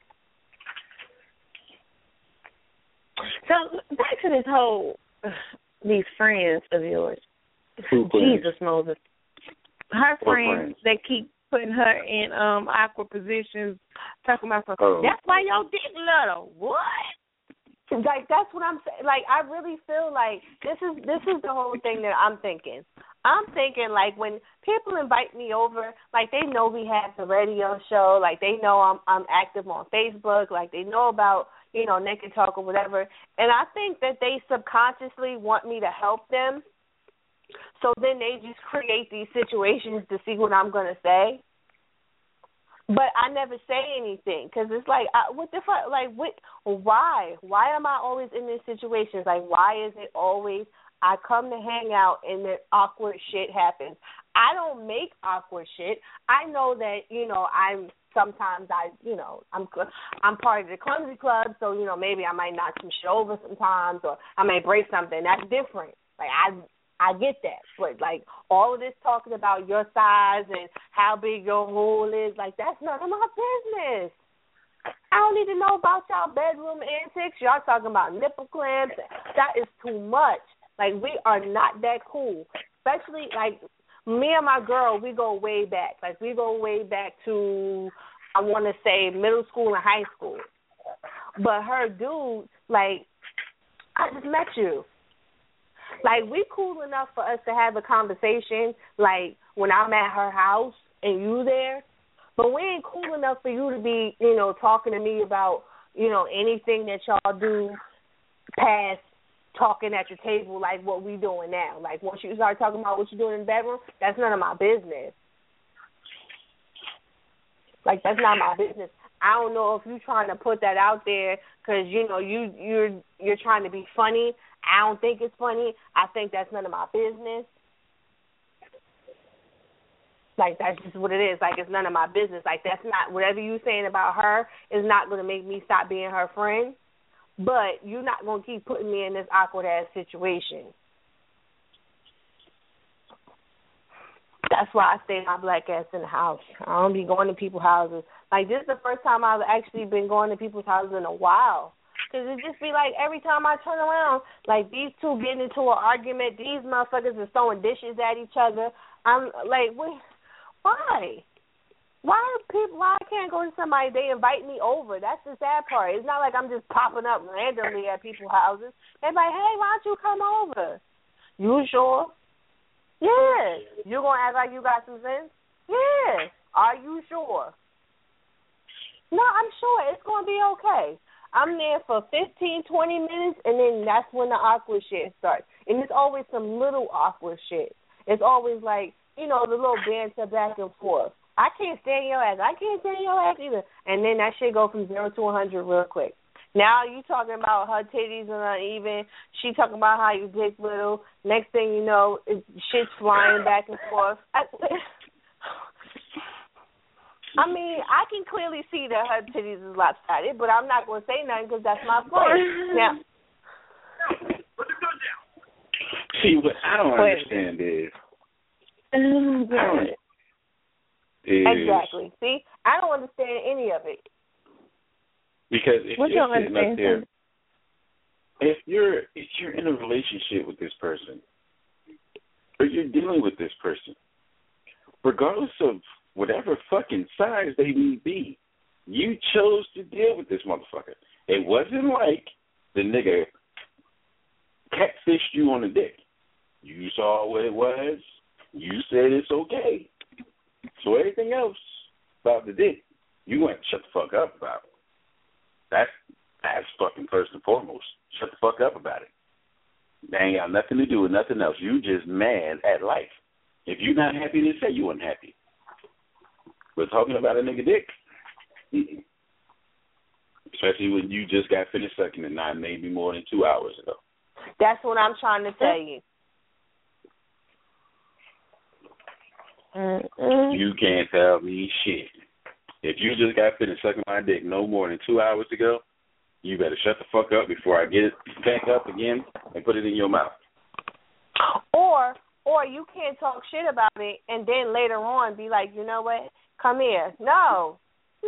So back to this whole these friends of yours. Jesus Moses. Her friends that keep putting her in awkward positions, talking about something. That's why your dick little. What? Like that's what I'm saying. Like I really feel like this is the whole thing that I'm thinking. I'm thinking like when people invite me over, like they know we have the radio show, like they know I'm active on Facebook, like they know about Naked Talk or whatever, and I think that they subconsciously want me to help them. So then they just create these situations to see what I'm going to say. But I never say anything because it's like, what the fuck? Like, what? Why? Why am I always in these situations? Like, why is it always I come to hang out and then awkward shit happens? I don't make awkward shit. I know that, I'm part of the clumsy club, so, maybe I might knock some shit over sometimes or I may break something. That's different. Like, I get that, but like all of this talking about your size and how big your hole is, like that's none of my business. I don't need to know about y'all bedroom antics. Y'all talking about nipple clamps. That is too much. Like we are not that cool. Especially like me and my girl, we go way back. Like we go way back to I want to say middle school and high school. But her dude, like I just met you. Like, we cool enough for us to have a conversation, like, when I'm at her house and you there. But we ain't cool enough for you to be, talking to me about, anything that y'all do past talking at your table like what we doing now. Like, once you start talking about what you're doing in the bedroom, that's none of my business. Like, that's not my business. I don't know if you're trying to put that out there because, you're trying to be funny. I don't think it's funny. I think that's none of my business. Like, that's just what it is. Like, it's none of my business. Like, that's not, whatever you're saying about her is not going to make me stop being her friend. But you're not going to keep putting me in this awkward-ass situation. That's why I stay my black ass in the house. I don't be going to people's houses. Like, this is the first time I've actually been going to people's houses in a while. Because it just be like every time I turn around, like these two getting into an argument, these motherfuckers are throwing dishes at each other. I'm like, wait, why? Why I can't go to somebody, they invite me over? That's the sad part. It's not like I'm just popping up randomly at people's houses. They're like, hey, why don't you come over? You sure? Yeah. You going to act like you got some sense? Yeah. Are you sure? No, I'm sure. It's going to be okay. I'm there for 15, 20 minutes, and then that's when the awkward shit starts. And it's always some little awkward shit. It's always like, you know, the little banter back and forth. I can't stand your ass. I can't stand your ass either. And then that shit go from 0 to 100 real quick. Now you talking about her titties are uneven. She talking about how you dick little. Next thing you know, shit's flying back and forth. I mean, I can clearly see that her titties is lopsided, but I'm not going to say nothing because that's my point. Now, see, what I don't understand is exactly. See, I don't understand any of it. Because if you're sitting up there, if you're in a relationship with this person, or you're dealing with this person, regardless of whatever fucking size they may be, you chose to deal with this motherfucker. It wasn't like the nigga catfished you on the dick. You saw what it was. You said it's okay. So everything else about the dick, you went shut the fuck up about it. That's fucking first and foremost. Shut the fuck up about it. They ain't got nothing to do with nothing else. You just mad at life. If you're not happy, then say you wasn't happy. But talking about a nigga dick, especially when you just got finished sucking it not maybe more than 2 hours ago. That's what I'm trying to tell you. You can't tell me shit. If you just got finished sucking my dick no more than 2 hours ago, you better shut the fuck up before I get it back up again and put it in your mouth. Or you can't talk shit about it and then later on be like, you know what? Come here. No.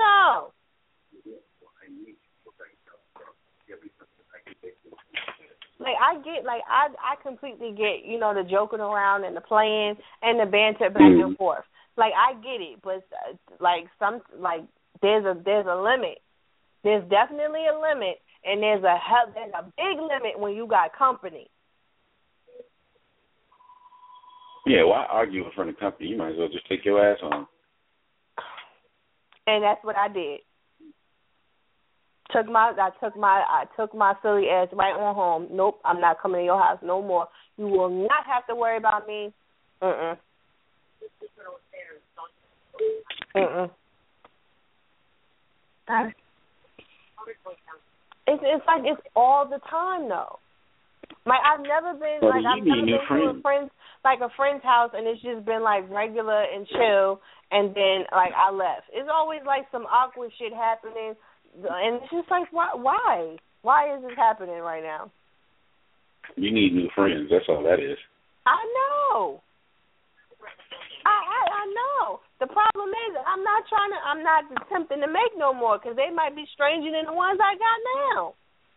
I completely get, you know, the joking around and the playing and the banter back and forth. Like, I get it, but there's a limit. There's definitely a limit, and there's a big limit when you got company. Yeah, why argue in front of company? You might as well just take your ass home. And that's what I did. I took my silly ass right on home. Nope, I'm not coming to your house no more. You will not have to worry about me. It's like it's all the time though. Like I've never been to a friend's house and it's just been like regular and chill, and then like I left. It's always like some awkward shit happening, and it's just like why is this happening right now? You need new friends. That's all that is. I know. I know. The problem is I'm not attempting to make no more because they might be stranger than the ones I got now.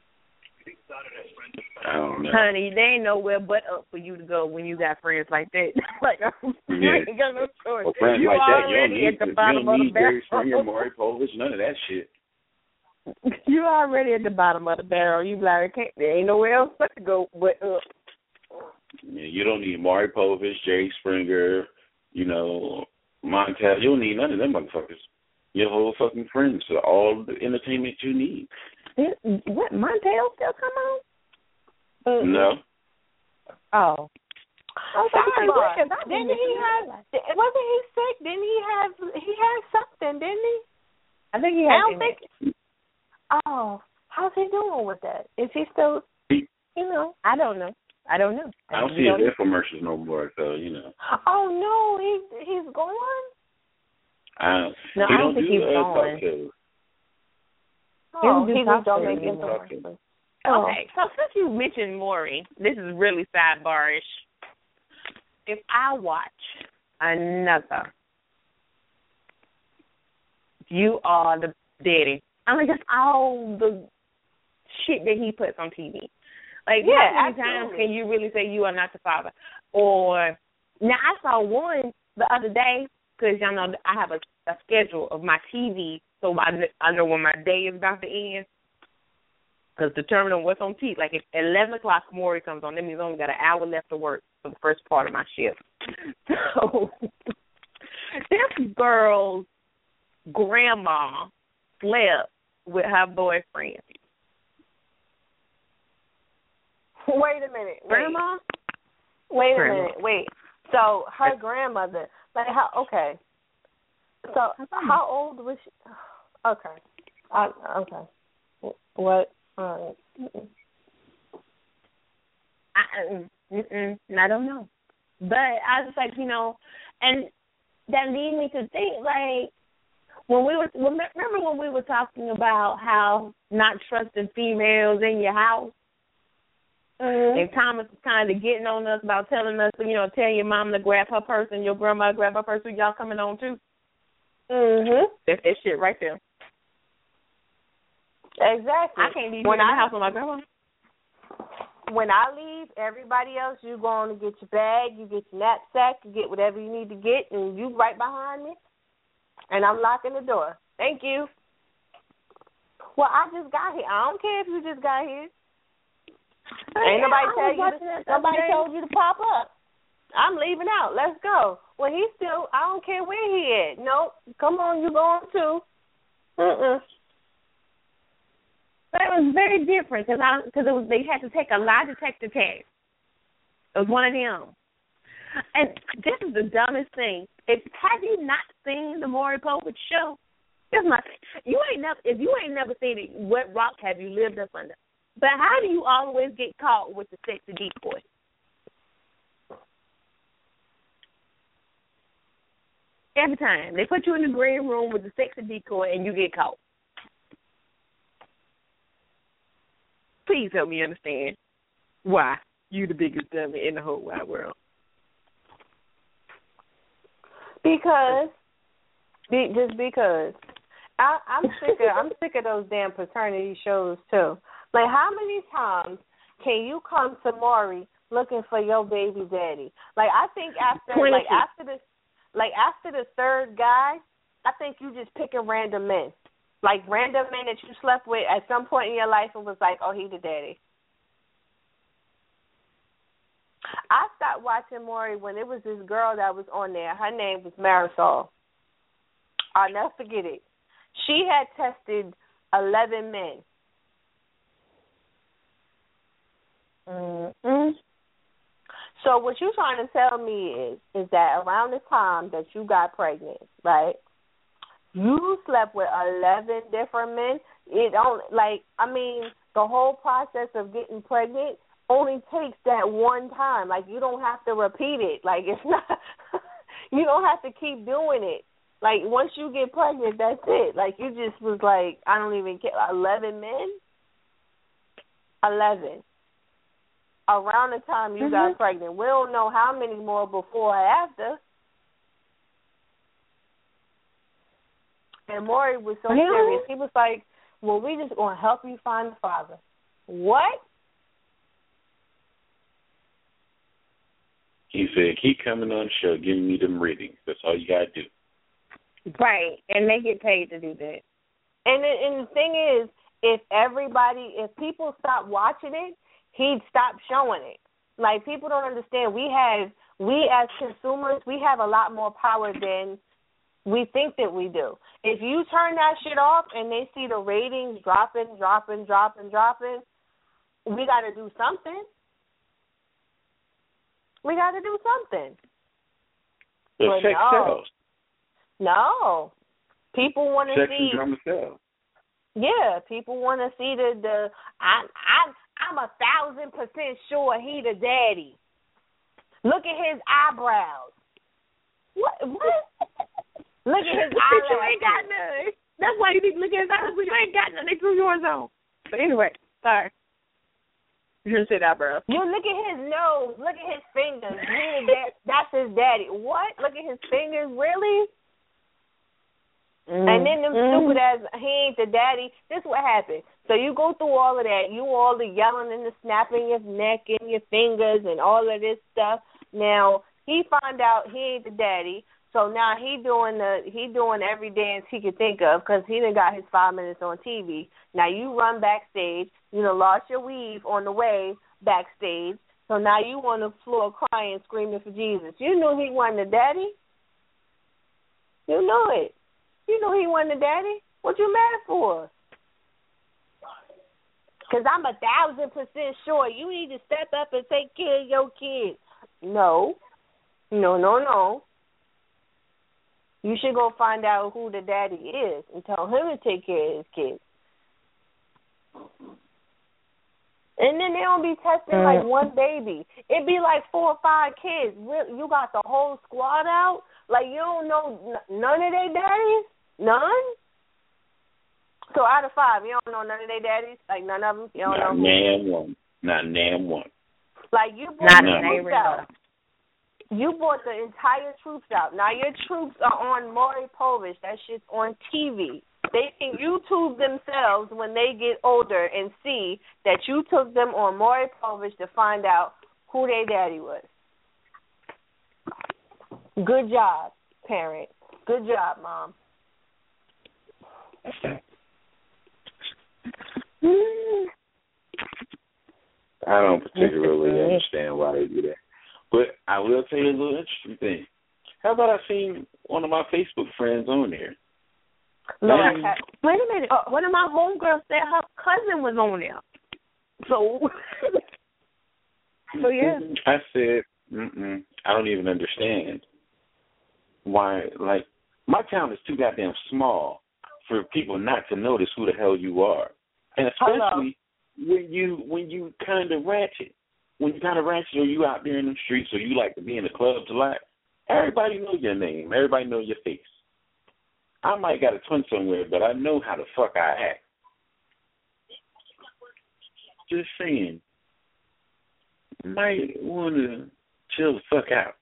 I don't know. Honey, they ain't nowhere but up for you to go when you got friends like that. You ain't got no choice. Well, friends like that, you don't need Jerry Springer, Maury Povich, none of that shit. You already at the bottom of the barrel. You like, there ain't nowhere else but to go but up. Yeah, you don't need Maury Povich, Jerry Springer, Montel. You don't need none of them motherfuckers. Your whole fucking friends for all the entertainment you need. What, Montel still come on? No. Oh. Sorry, wasn't he sick? Didn't he have something, didn't he? I think he had Oh, how's he doing with that? Is he still, I don't know. I don't know. I don't see his infomercials no more, so, you know. Oh, no, he's gone? No, I don't think he's gone. Oh, he just don't make infomercials. Oh. Okay, so since you mentioned Maury, this is really sidebar-ish. If I watch another You Are the Daddy, I mean, that's all the shit that he puts on TV. Like, how many times can you really say you are not the father? Or, now I saw one the other day, because y'all know I have a schedule of my TV, so I know when my day is about to end. Because determining what's on TV, like if 11 o'clock Maury comes on, that means I only got an hour left to work for the first part of my shift. So this girl's grandma slept with her boyfriend. Wait a minute. Grandma? Wait a minute. Wait. So her grandmother, like how? Okay. So how old was she? Okay. Okay. What? I don't know. But I was like, and that lead me to think, like, remember when we were talking about how not trusting females in your house? Mm-hmm. And Thomas was kind of getting on us about telling us, tell your mom to grab her purse and your grandma to grab her purse. Y'all coming on too? Mm-hmm. That's that shit right there. Exactly. I can't leave in the house with my grandma. When I leave, everybody else, you go on and get your bag, you get your knapsack, you get whatever you need to get, and you right behind me, and I'm locking the door. Thank you. Well, I just got here. I don't care if you just got here. Ain't nobody told you to pop up. I'm leaving out. Let's go. Well, he's still, I don't care where he at. Nope. Come on, you going too. But it was very different because they had to take a lie detector test. It was one of them. And this is the dumbest thing. Have you not seen the Maury Povich show? If you ain't never seen it, what rock have you lived up under? But how do you always get caught with the sexy decoy? Every time. They put you in the green room with the sexy decoy and you get caught. Please help me understand why you the biggest dummy in the whole wide world. Because I'm sick of those damn paternity shows too. Like, how many times can you come to Maury looking for your baby daddy? Like, I think after the third guy, I think you just picking random men. Like, random men that you slept with at some point in your life and was like, oh, he the daddy. I stopped watching Maury when it was this girl that was on there. Her name was Marisol. I'll never forget it. She had tested 11 men. Mm-hmm. So what you're trying to tell me is that around the time that you got pregnant, right, you slept with 11 different men. The whole process of getting pregnant only takes that one time. Like, you don't have to repeat it. Like, it's not, you don't have to keep doing it. Like, once you get pregnant, that's it. Like, you just was like, I don't even care. 11 men? 11. Around the time you got pregnant. We don't know how many more before or after. And Maury was so serious. He was like, well, we just going to help you find the father. What? He said, keep coming on the show, giving me them readings. That's all you got to do. Right, and they get paid to do that. And the thing is, if people stop watching it, he'd stop showing it. Like, people don't understand. We as consumers, we have a lot more power than we think that we do. If you turn that shit off and they see the ratings dropping, we got to do something. We got to do something. The sex sells. No. People want to see. Sex and drama sells. Yeah, people want to see the I I'm 1,000% sure he the daddy. Look at his eyebrows. What? Look at his eyebrows. You ain't got none. That's why you need to look at his eyes, but you ain't got none. They grew yours on. But anyway, sorry. You shouldn't say that, bro. You look at his nose. Look at his fingers. That's his daddy. What? Look at his fingers? Really? And then them stupid ass, he ain't the daddy. This what happened. So you go through all of that. You all the yelling and the snapping your neck and your fingers and all of this stuff. Now he find out he ain't the daddy. So now he doing every dance he could think of because he done got his 5 minutes on TV. Now you run backstage. You done lost your weave on the way backstage. So now you on the floor crying, screaming for Jesus. You knew he wasn't the daddy. You knew it. You knew he wasn't the daddy. What you mad for? Because I'm 1,000% sure you need to step up and take care of your kids. No. You should go find out who the daddy is and tell him to take care of his kids. And then they don't be testing like one baby. It be like 4 or 5 kids. You got the whole squad out? Like you don't know none of their daddies? None? So out of 5, you don't know none of their daddies? Like none of them? You don't know? Not name one. Like you brought the troops out. You brought the entire troops out. Now your troops are on Maury Povich. That shit's on TV. They can YouTube themselves when they get older and see that you took them on Maury Povich to find out who their daddy was. Good job, parent. Good job, Mom. I don't particularly understand why they do that. But I will tell you a little interesting thing. How about I seen one of my Facebook friends on there? Wait a minute. One of my homegirls said her cousin was on there. So yeah. I said, I don't even understand why. Like, my town is too goddamn small for people not to notice who the hell you are, and especially when you kind of ratchet. When you kind of ratchet, or you out there in the streets, or you like to be in the clubs a lot, everybody know your name. Everybody know your face. I might got a twin somewhere, but I know how the fuck I act. Just saying. Might want to chill the fuck out.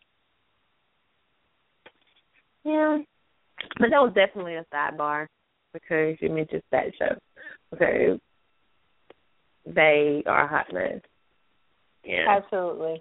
Yeah. But that was definitely a sidebar because you mentioned that show. Okay. They are a hot mess. Yeah. Absolutely.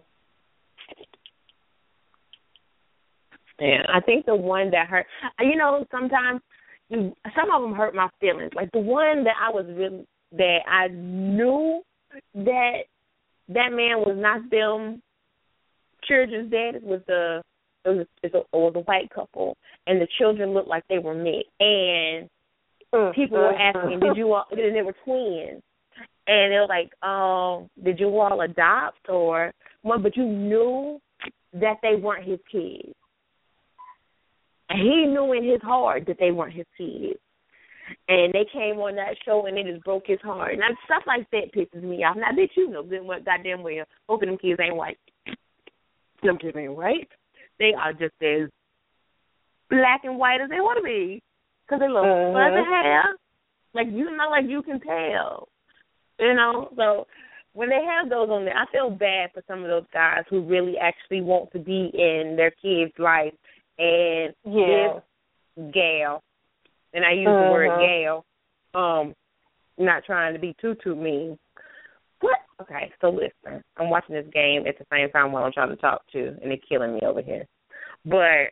Yeah, I think the one that hurt, sometimes some of them hurt my feelings. Like the one that I knew that man was not them children's dad. It was a white couple, and the children looked like they were mixed. And people were asking, did you all? And they were twins. And they were like, did you all adopt or what? But you knew that they weren't his kids. And he knew in his heart that they weren't his kids. And they came on that show and it just broke his heart. And stuff like that pisses me off. And I bet you know goddamn well, both of them kids ain't white. Them kids ain't white. They are just as black and white as they want to be. Because they look fuzzy hair. Like, you can tell. So when they have those on there, I feel bad for some of those guys who really actually want to be in their kids' life. And this gal, and I use the word gal, not trying to be too mean. What? Okay, so listen, I'm watching this game at the same time while I'm trying to talk to, and they're killing me over here. But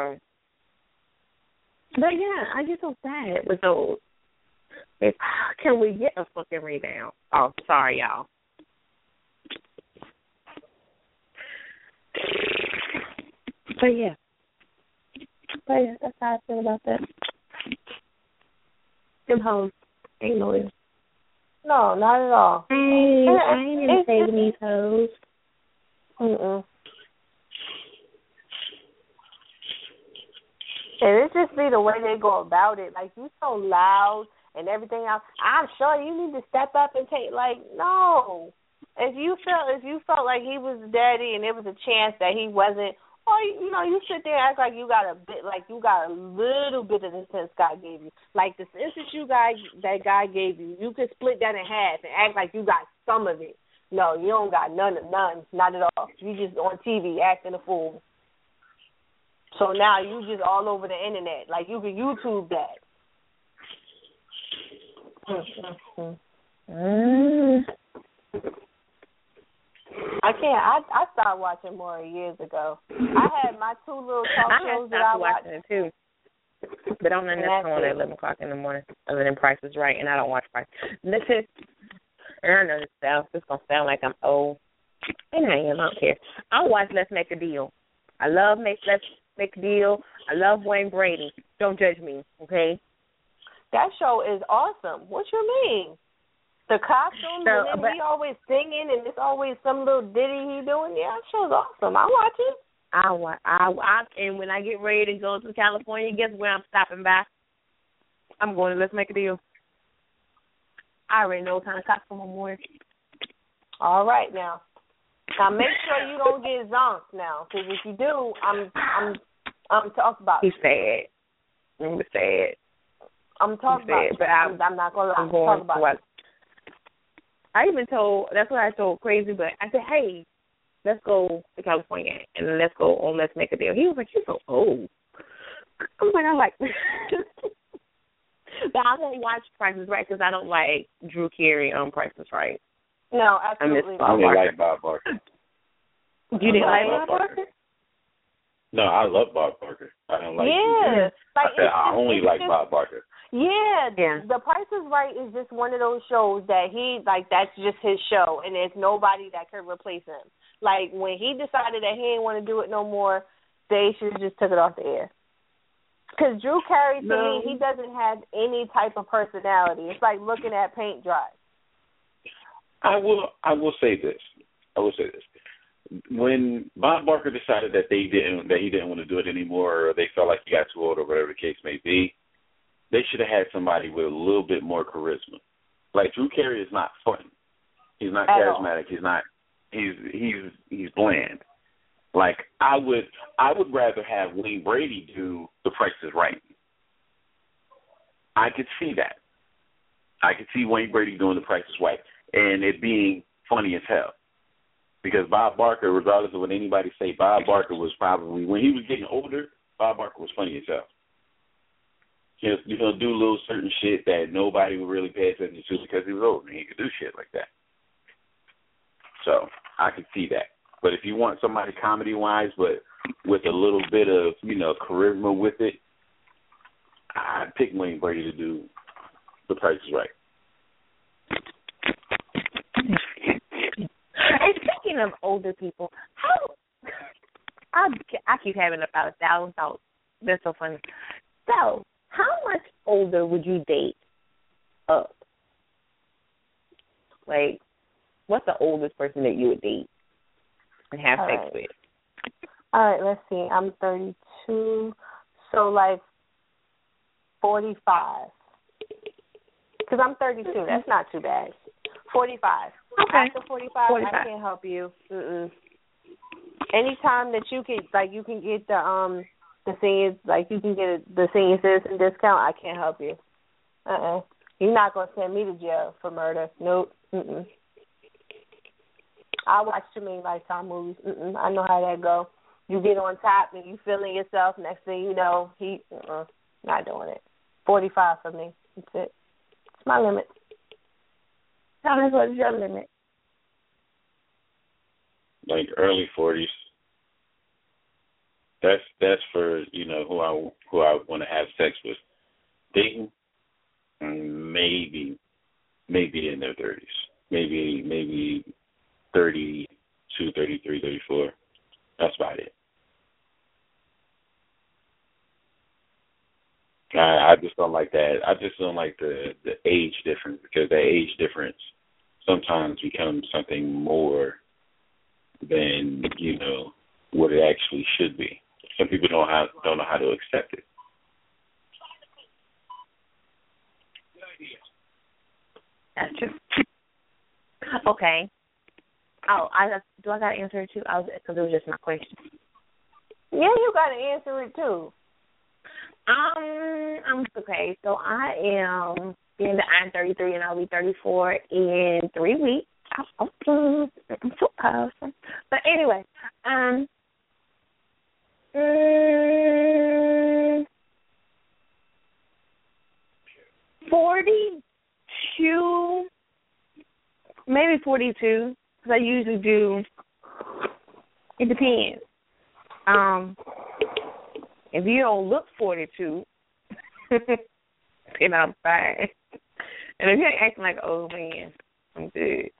yeah, I get so sad with those. Can we get a fucking rebound? Oh, sorry, y'all. But yeah, that's how I feel about that. Them hoes ain't loyal. No, not at all. I ain't even saving these hoes. And it's just be the way they go about it. Like, you so loud and everything else. I'm sure you need to step up and take, like, no. If you felt like he was daddy and there was a chance that he wasn't, or, you know, you sit there and act like you got a little bit of the sense God gave you. Like the sense that God gave you, you could split that in half and act like you got some of it. No, you don't got none, not at all. You just on TV acting a fool. So now you just all over the internet. Like you can YouTube that. I can't. I started watching more years ago. I had my two little talk shows that I watched. Watching it too. But I'm not on at 11 o'clock in the morning, other than Price is Right, and I don't watch Price. Listen, and I know this going to sound like I'm old. And I am. I don't care. I watch Let's Make a Deal. I love Let's Make a Deal. I love Wayne Brady. Don't judge me, okay? That show is awesome. What you mean? The costume, and then he always singing, and it's always some little ditty he doing. Yeah, that show's awesome. I watch it. And when I get ready to go to California, guess where I'm stopping by? I'm going to Let's Make a Deal. I already know what kind of costume I'm wearing. All right, now make sure you don't get zonked now, because if you do, I'm talking about. He's sad. I'm sad. I'm talking about. But I'm not gonna lie. I'm going talk about. I even told, that's what I told Crazy, but I said, hey, let's go to California and let's go on Let's Make a Deal. He was like, you're so old. I'm like, but I won't watch Price is Right because I don't like Drew Carey on Price is Right. No, absolutely not. I didn't like Bob Barker. You didn't like Bob Barker? No, I love Bob Barker. I don't like yeah. I only like Bob Barker. Yeah, The Price is Right is just one of those shows that that's just his show, and there's nobody that could replace him. Like, when he decided that he didn't want to do it no more, they should have just took it off the air. Because Drew Carey, to me, he doesn't have any type of personality. It's like looking at paint dry. I will say this. When Bob Barker decided that he didn't want to do it anymore, or they felt like he got too old, or whatever the case may be, they should have had somebody with a little bit more charisma. Like, Drew Carey is not funny. He's not charismatic. He's not. He's bland. Like, I would rather have Wayne Brady do The Price is Right. I could see that. I could see Wayne Brady doing The Price is Right and it being funny as hell. Because Bob Barker, regardless of what anybody say, Bob Barker was probably, when he was getting older, Bob Barker was funny as hell. He'll do little certain shit that nobody would really pay attention to because he was old and he could do shit like that. So I could see that. But if you want somebody comedy-wise but with a little bit of, charisma with it, I'd pick Wayne Brady to do The Price is Right. And speaking of older people, I keep having about 1,000 thoughts. That's so funny. So, how much older would you date up? Like, what's the oldest person that you would date and have sex with? All right, let's see. I'm 32, so like 45. Because I'm 32. That's not too bad. 45. Okay. After 45, I can't help you. Anytime that you can get the seniors, you can get the senior citizen discount, I can't help you. You're not gonna send me to jail for murder. Nope. I watch too many Lifetime movies. I know how that go. You get on top and you feeling yourself. Next thing you know, not doing it. 45 for me. That's it. It's my limit. Tell us what is your limit? Like early 40s. That's for who I want to have sex with. Dating, maybe in their 30s. Maybe 32, 33, 34. That's about it. I just don't like that. I just don't like the age difference, because the age difference sometimes becomes something more than what it actually should be. Some people don't know how to accept it. Gotcha. Okay. Oh, do I got to answer it too? Because it was just my question. Yeah, you got to answer it too. I'm okay. So I'm 33 and I'll be 34 in 3 weeks. I'm so powerful. But anyway, 42, maybe 42, because I usually do. It depends. If you don't look 42, then I'm fine. And if you're acting like, oh man, I'm good.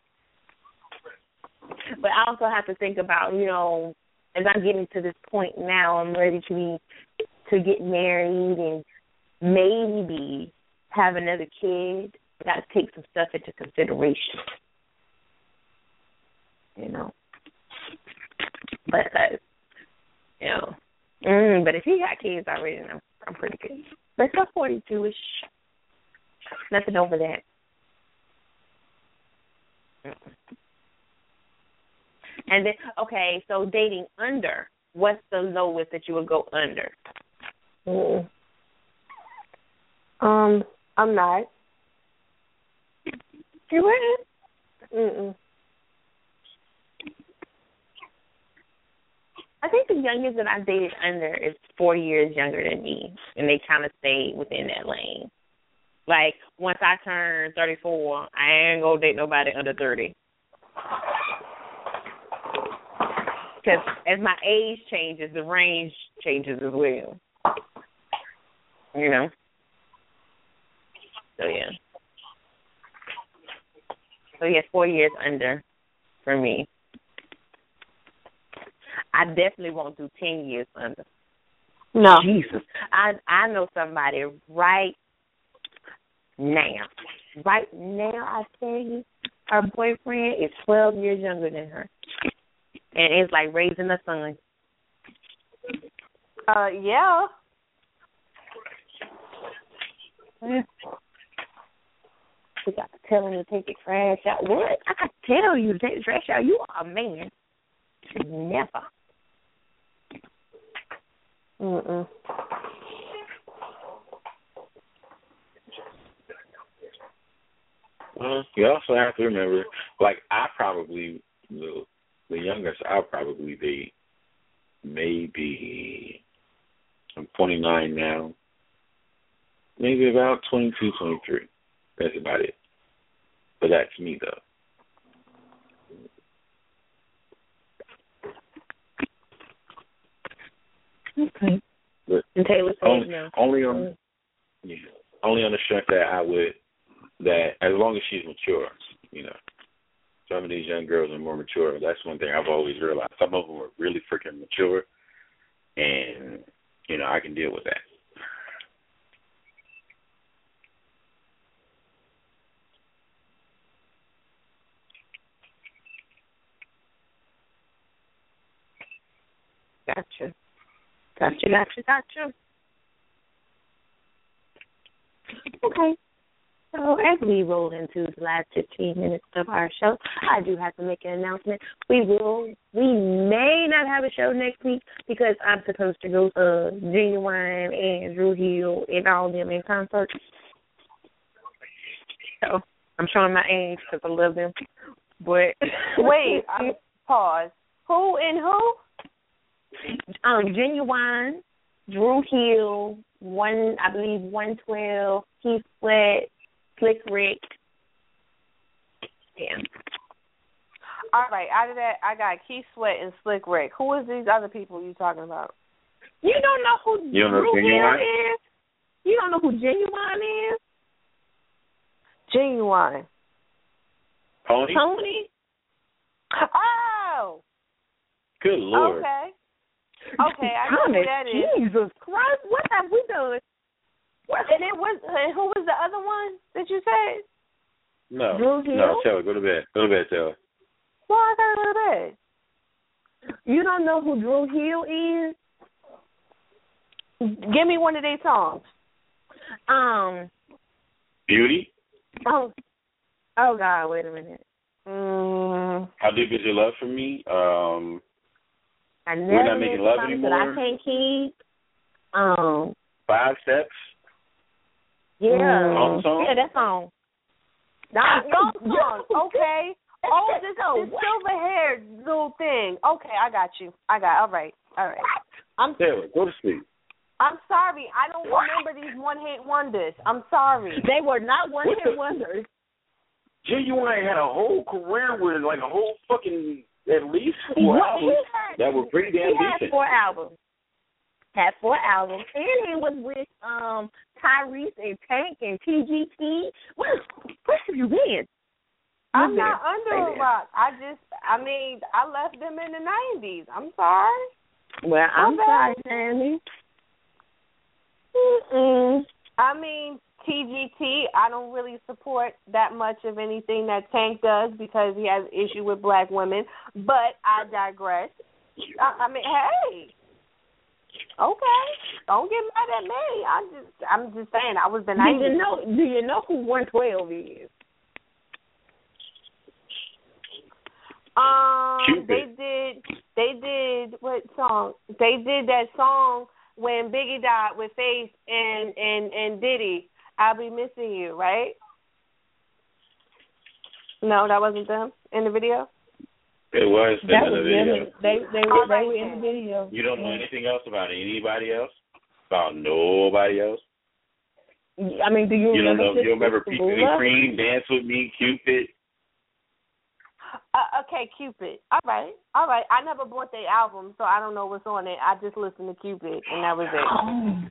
But I also have to think about, as I'm getting to this point now, I'm ready to get married and maybe have another kid. I got to take some stuff into consideration. But if he got kids already, then I'm pretty good. But it's 42-ish. Nothing over that. And then, okay, so dating under, what's the lowest that you would go under? I'm not. You wouldn't? I think the youngest that I've dated under is 4 years younger than me, and they kind of stay within that lane. Like, once I turn 34, I ain't going to date nobody under 30. Because as my age changes, the range changes as well. So, yeah. So, yeah, 4 years under for me. I definitely won't do 10 years under. No. Jesus. I know somebody right now. Right now, I tell you, her boyfriend is 12 years younger than her. And it's like raising a son. Yeah. She got to tell him to take the trash out. What? I got to tell you to take the trash out. You are a man. Never. Well, you also have to remember, like, the youngest I'll probably date, maybe, I'm 29 now, maybe about 22, 23. That's about it. But that's me, though. Okay. But and Taylor said no. Only on the strength that as long as she's mature, some of these young girls are more mature. That's one thing I've always realized. Some of them are really freaking mature, and I can deal with that. Gotcha. Okay. So as we roll into the last 15 minutes of our show, I do have to make an announcement. We may not have a show next week because I'm supposed to go Genuine and Drew Hill and all of them in concert. So I'm showing my age because I love them. But wait, pause. Who and who? Genuine, Drew Hill, 112, Keith Sweat, Slick Rick. Yeah. All right. Out of that, I got Keith Sweat and Slick Rick. Who is these other people you talking about? You don't know who Drew Hill is? You don't know who Genuine is? Genuine. Tony? Oh! Good Lord. Okay, I know who that is. Jesus Christ, what have we done? And who was the other one that you said? No, Drew Hill? No, Taylor, go to bed. Go to bed, Taylor. Well, I gotta go to bed. You don't know who Drew Hill is? Give me one of their songs. Beauty? Oh, Oh God, wait a minute. How deep is your love for me? I never We're not making love anymore. that I can't keep. 5 steps. Yeah. Song? Yeah, that song. Song. Okay. Oh, this silver haired little thing. Okay, I got you. All right. Taylor, go to sleep. I'm sorry. I don't remember these one-hit wonders. I'm sorry. They were not one-hit wonders. Genuine had a whole career with like a whole fucking at least 4 albums that were pretty damn decent. He had 4 albums. And he was with Tyrese and Tank and TGT. Where have you been? I'm not under a rock. I left them in the 90s. I'm sorry. Well, I'm sorry, Sammy. I mean, TGT, I don't really support that much of anything that Tank does because he has an issue with black women. But I digress. I mean, hey. Okay. Don't get mad at me. I'm just saying I was the 90s. Do you know who 112 is? They did what song? They did that song when Biggie died with Faith and Diddy. I'll Be Missing You, right? No, that wasn't them in the video. It was them in the video. They were in the video. You don't know anything else about anybody else? About nobody else? I mean, do you remember? You remember Peaches and Cream, Dance With Me, Cupid? Okay, Cupid. All right. I never bought their album, so I don't know what's on it. I just listened to Cupid, and that was it. Oh,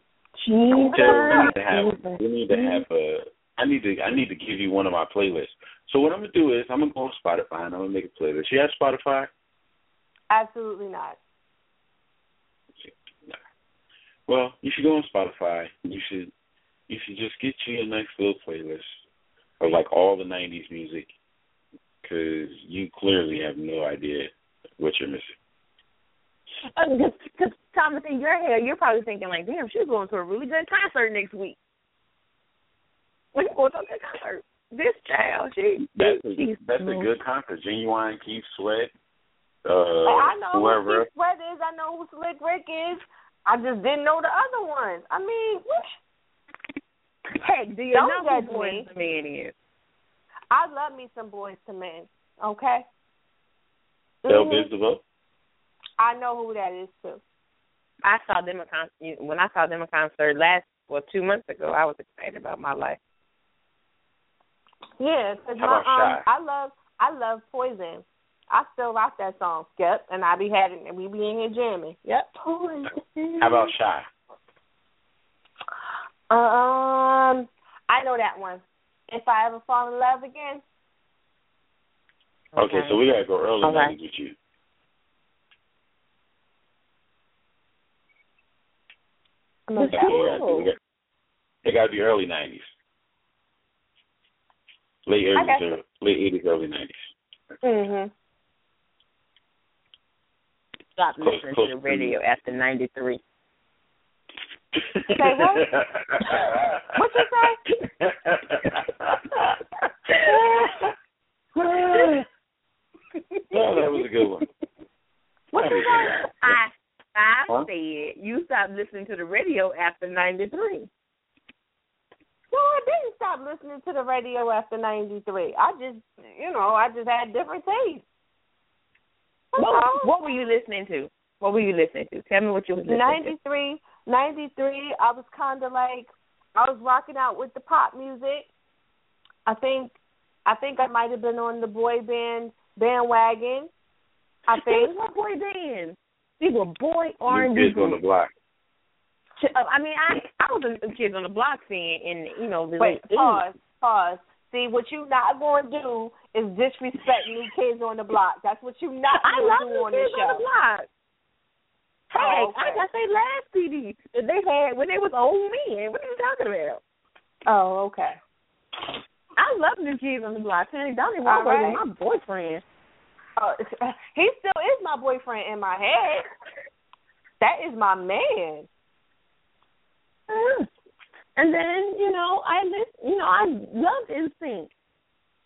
I need to give you one of my playlists. So what I'm gonna do is I'm gonna go on Spotify and I'm gonna make a playlist. You have Spotify? Absolutely not. No. Well, you should go on Spotify. You should just get you a nice little playlist of like all the '90s music. Because you clearly have no idea what you're missing. Because Thomas, in your head, you're probably thinking like, damn, she's going to a really good concert next week. When you going to a concert? This child, that's a good concert. Genuine, Keith Sweat, I know whoever. who Keith Sweat is. I know who Slick Rick is. I just didn't know the other ones. I mean, what? Heck, do you know who Boyz II Men is? I love me some Boyz II Men, okay? Biz DeVoe? I know who that is, too. I saw them a concert. When I saw them a concert 2 months ago, I was excited about my life. Yeah, because I love Poison. I still rock that song. Yep, and we be in here jamming. Yep. Poison. How about Shy? I know that one. If I Ever Fall in Love Again. Okay, so we gotta go early 90s with you. It gotta be early 90s. Late 80s, early 90s. Mhm. Stop listening to the radio after 93. Say what? What you say? Oh, that was a good one. What you say? I said you stopped listening to the radio after 93. No, I didn't stop listening to the radio after 93. I just had different tastes. What were you listening to? Tell me what you was listening to. 93, I was kind of like, I was rocking out with the pop music. I think I might have been on the boy band bandwagon. I think. What boy band? They were boy R&B. New Kids on the Block. I mean, I was a Kids on the Block scene in, the Wait, late 80s. Pause. See, what you not going to do is disrespect New Kids on the Block. That's what you not going to do on the show. I love New Kids on the Block. Hey, okay. I got their last CD that they had when they was old men. What are you talking about? Oh, okay. I love New Kids on the Block. Donnie Wahlberg is my boyfriend. He still is my boyfriend in my head. That is my man. And then, I loved NSYNC.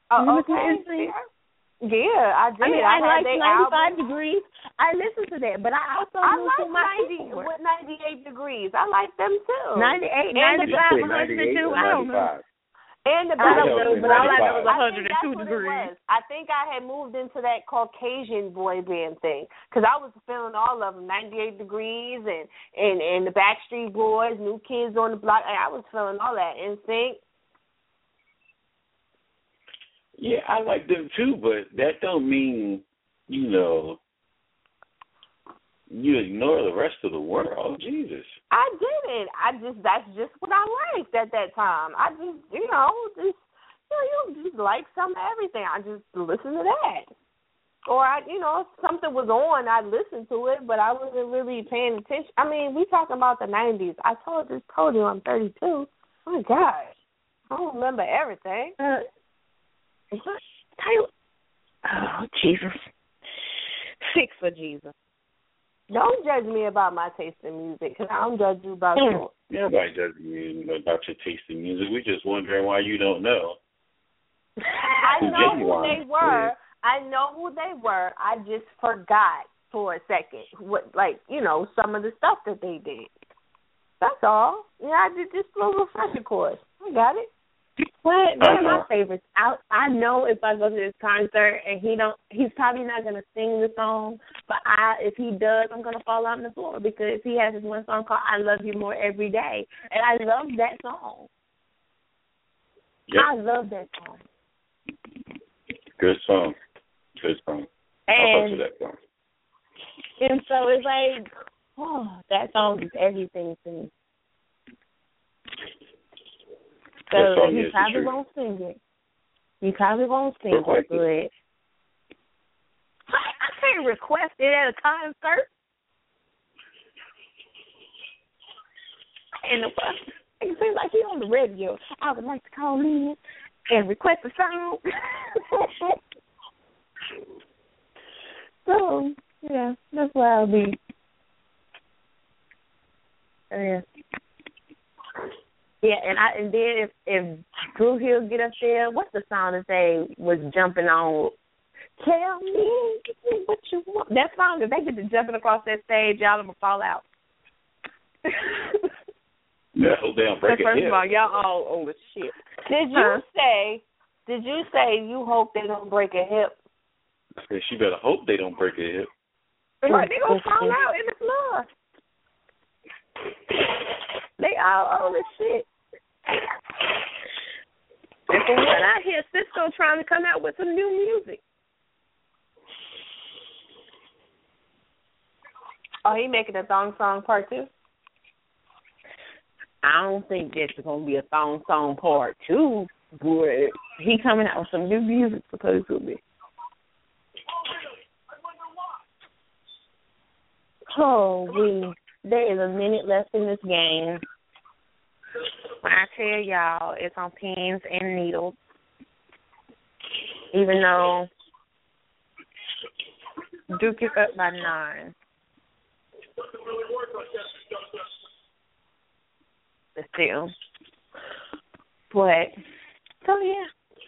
You listen Okay. to NSYNC? Yeah, I did. I mean, I like they 95 album. Degrees. I listen to that, but I also I listen to my like keyboard. 98 Degrees. I like them too. 98, And 95, 102. I don't know. And the I don't know, but all I know is I think 102 that's what it degrees. was. I think I had moved into that Caucasian boy band thing because I was feeling all of them, 98 Degrees and the Backstreet Boys, New Kids on the Block. I was feeling all that. NSYNC. Yeah, I like them too, but that don't mean, you ignore the rest of the world. Jesus. I didn't. That's just what I liked at that time. I just you just like some of everything. I just listen to that. Or if something was on, I'd listen to it, but I wasn't really paying attention. I mean, we talking about the 90s. I told you I'm 32. Oh my gosh. I don't remember everything. Oh, Jesus. 6 for Jesus. Don't judge me about my taste in music, because I don't judge you about yours. Nobody judging you about your taste in music. We just wondering why you don't know. I know who they were. I just forgot for a second some of the stuff that they did. That's all. Yeah, I did just a little refresher course. I got it. One of my favorites. I know if I go to this concert and he's probably not gonna sing the song, but if he does, I'm gonna fall out on the floor because he has this one song called "I Love You More Every Day," and I love that song. Yep. I love that song. Good song. I'll fuck with that song. And so it's like, that song is everything to me. So he probably won't sing it. He probably won't sing it, but I can't request it at a concert. And it seems like he's on the radio. I would like to call in and request a song. So, yeah, that's where I'll be. Yeah. Yeah, and then if Drew Hill get up there, what's the song that they was jumping on? Tell me what you want. That song, if they get to jumping across that stage, y'all gonna fall out. Yeah, they don't break it. First of all, y'all all over shit. Did you say you hope they don't break a hip? She better hope they don't break a hip. Right, they gonna fall out in the floor. They all over shit. And from what I hear, Cisco trying to come out with some new music. Oh, he making a thong song part 2? I don't think that's going to be a thong song part 2, but he coming out with some new music supposedly. There is a minute left in this game. When I tell y'all, it's on pins and needles. Even though Duke is up by 9. But still. So yeah.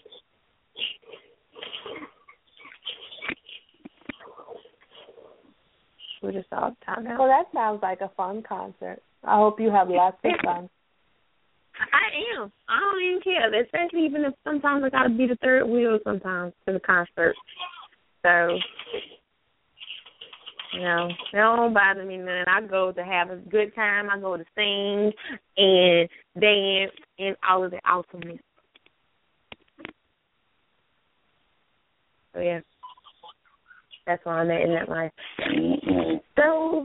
We're just all time now. Well, that sounds like a fun concert. I hope you have lots of fun. I am. I don't even care, especially even if sometimes I got to be the third wheel sometimes to the concert. So, it don't bother me none. I go to have a good time. I go to sing and dance and all of the awesomeness. So, yeah. That's why I'm at in that life. So,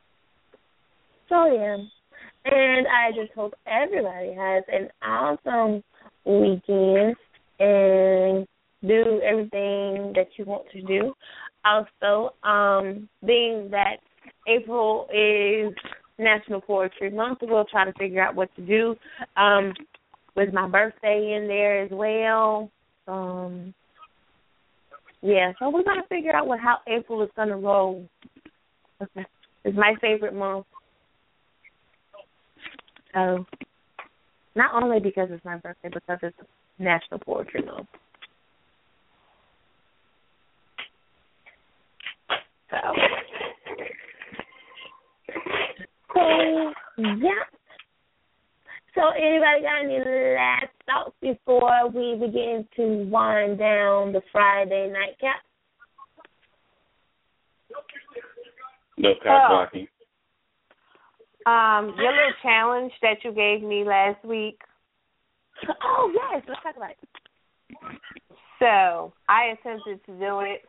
yeah. And I just hope everybody has an awesome weekend and do everything that you want to do. Also, being that April is National Poetry Month, we'll try to figure out what to do with my birthday in there as well. Yeah, so we're going to figure out how April is going to roll. It's my favorite month. So, not only because it's my birthday, because it's National Poetry Month. Yeah. So anybody got any last thoughts before we begin to wind down the Friday nightcap? No cock blocking. Your little challenge that you gave me last week. Oh yes, let's talk about it. So I attempted to do it,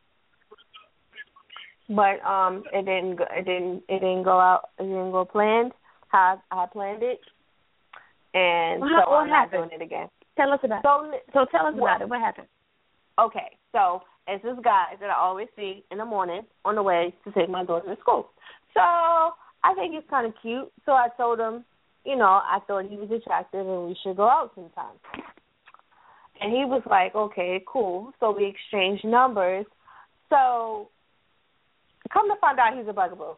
but it didn't go out. It didn't go planned how I planned it, and so I'm not doing it again. Tell us about it. So tell us about it. What happened? Okay, so it's this guy that I always see in the morning on the way to take my daughter to school. So I think he's kind of cute. So I told him, I thought he was attractive and we should go out sometime. And he was like, okay, cool. So we exchanged numbers. So come to find out, he's a bugaboo.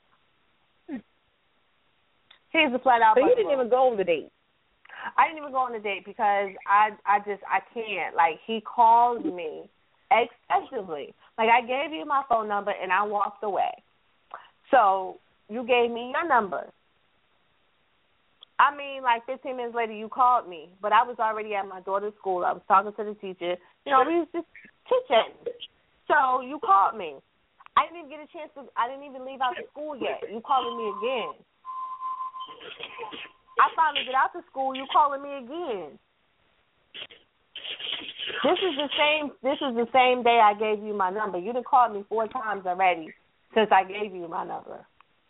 He's a flat out bugaboo. So you didn't even go on the date? I didn't even go on the date because I can't. Like, he called me excessively. Like, I gave you my phone number and I walked away. So you gave me your number. I mean, like 15 minutes later, you called me, but I was already at my daughter's school. I was talking to the teacher. We was just chit-chatting. So you called me. I didn't even get a chance I didn't even leave out of school yet. You calling me again. I finally get out to school, you calling me again. This is the same day I gave you my number. You done called me 4 times already since I gave you my number.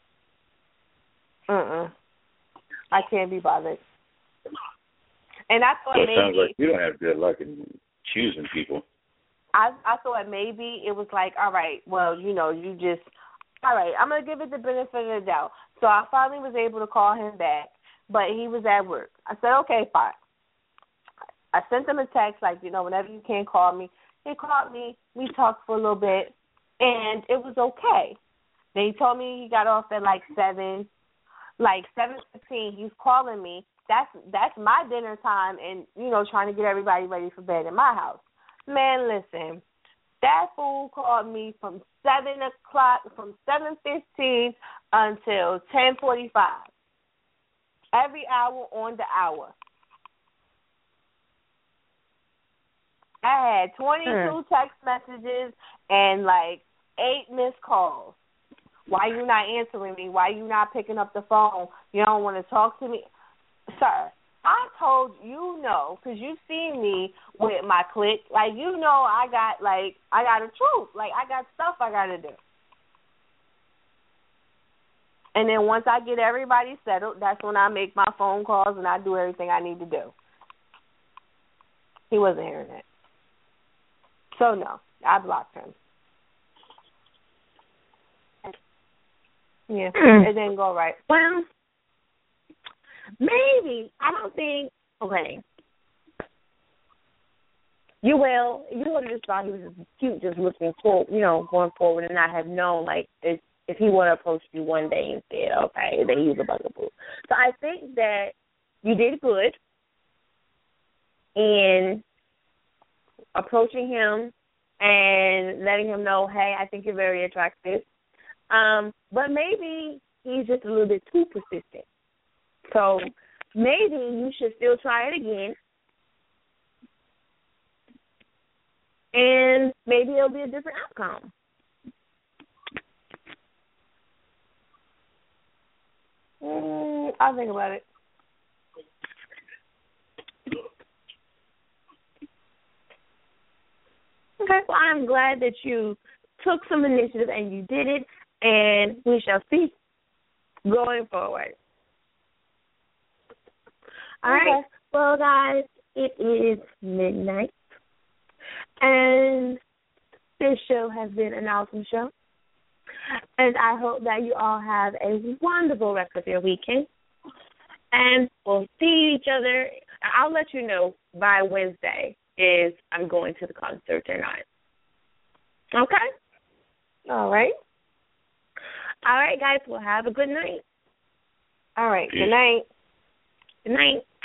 I can't be bothered. And I thought it sounds like you don't have good luck in choosing people. I thought maybe it was like, all right, well, you just, all right, I'm going to give it the benefit of the doubt. So I finally was able to call him back, but he was at work. I said, okay, fine. I sent him a text, like, whenever you can call me. He called me. We talked for a little bit, and it was okay. Then he told me he got off at like 7. Like 7:15, he's calling me. That's my dinner time, and trying to get everybody ready for bed in my house. Man, listen, that fool called me from 7:15 until 10:45. Every hour on the hour. I had 22 text messages and like 8 missed calls. Why you not answering me? Why you not picking up the phone? You don't want to talk to me? Sir, I told because you've seen me with my clique. Like, I got a truth. Like, I got stuff I got to do. And then once I get everybody settled, that's when I make my phone calls and I do everything I need to do. He wasn't hearing it. So, no, I blocked him. Yeah, it didn't go right. Well, maybe. I don't think, okay. You would have just thought he was just cute, just looking forward, going forward, and not have known, like, if he would have approached you one day and said, okay, that he was a bugaboo. So I think that you did good in approaching him and letting him know, hey, I think you're very attractive. But maybe he's just a little bit too persistent. So maybe you should still try it again. And maybe it'll be a different outcome. I'll think about it. Okay, well, I'm glad that you took some initiative and you did it, and we shall see going forward. All right. Well, guys, it is midnight, and this show has been an awesome show, and I hope that you all have a wonderful rest of your weekend, and we'll see each other. I'll let you know by Wednesday if I'm going to the concert or not. Okay? All right. All right, guys. Well, have a good night. All right. Good night. Good night.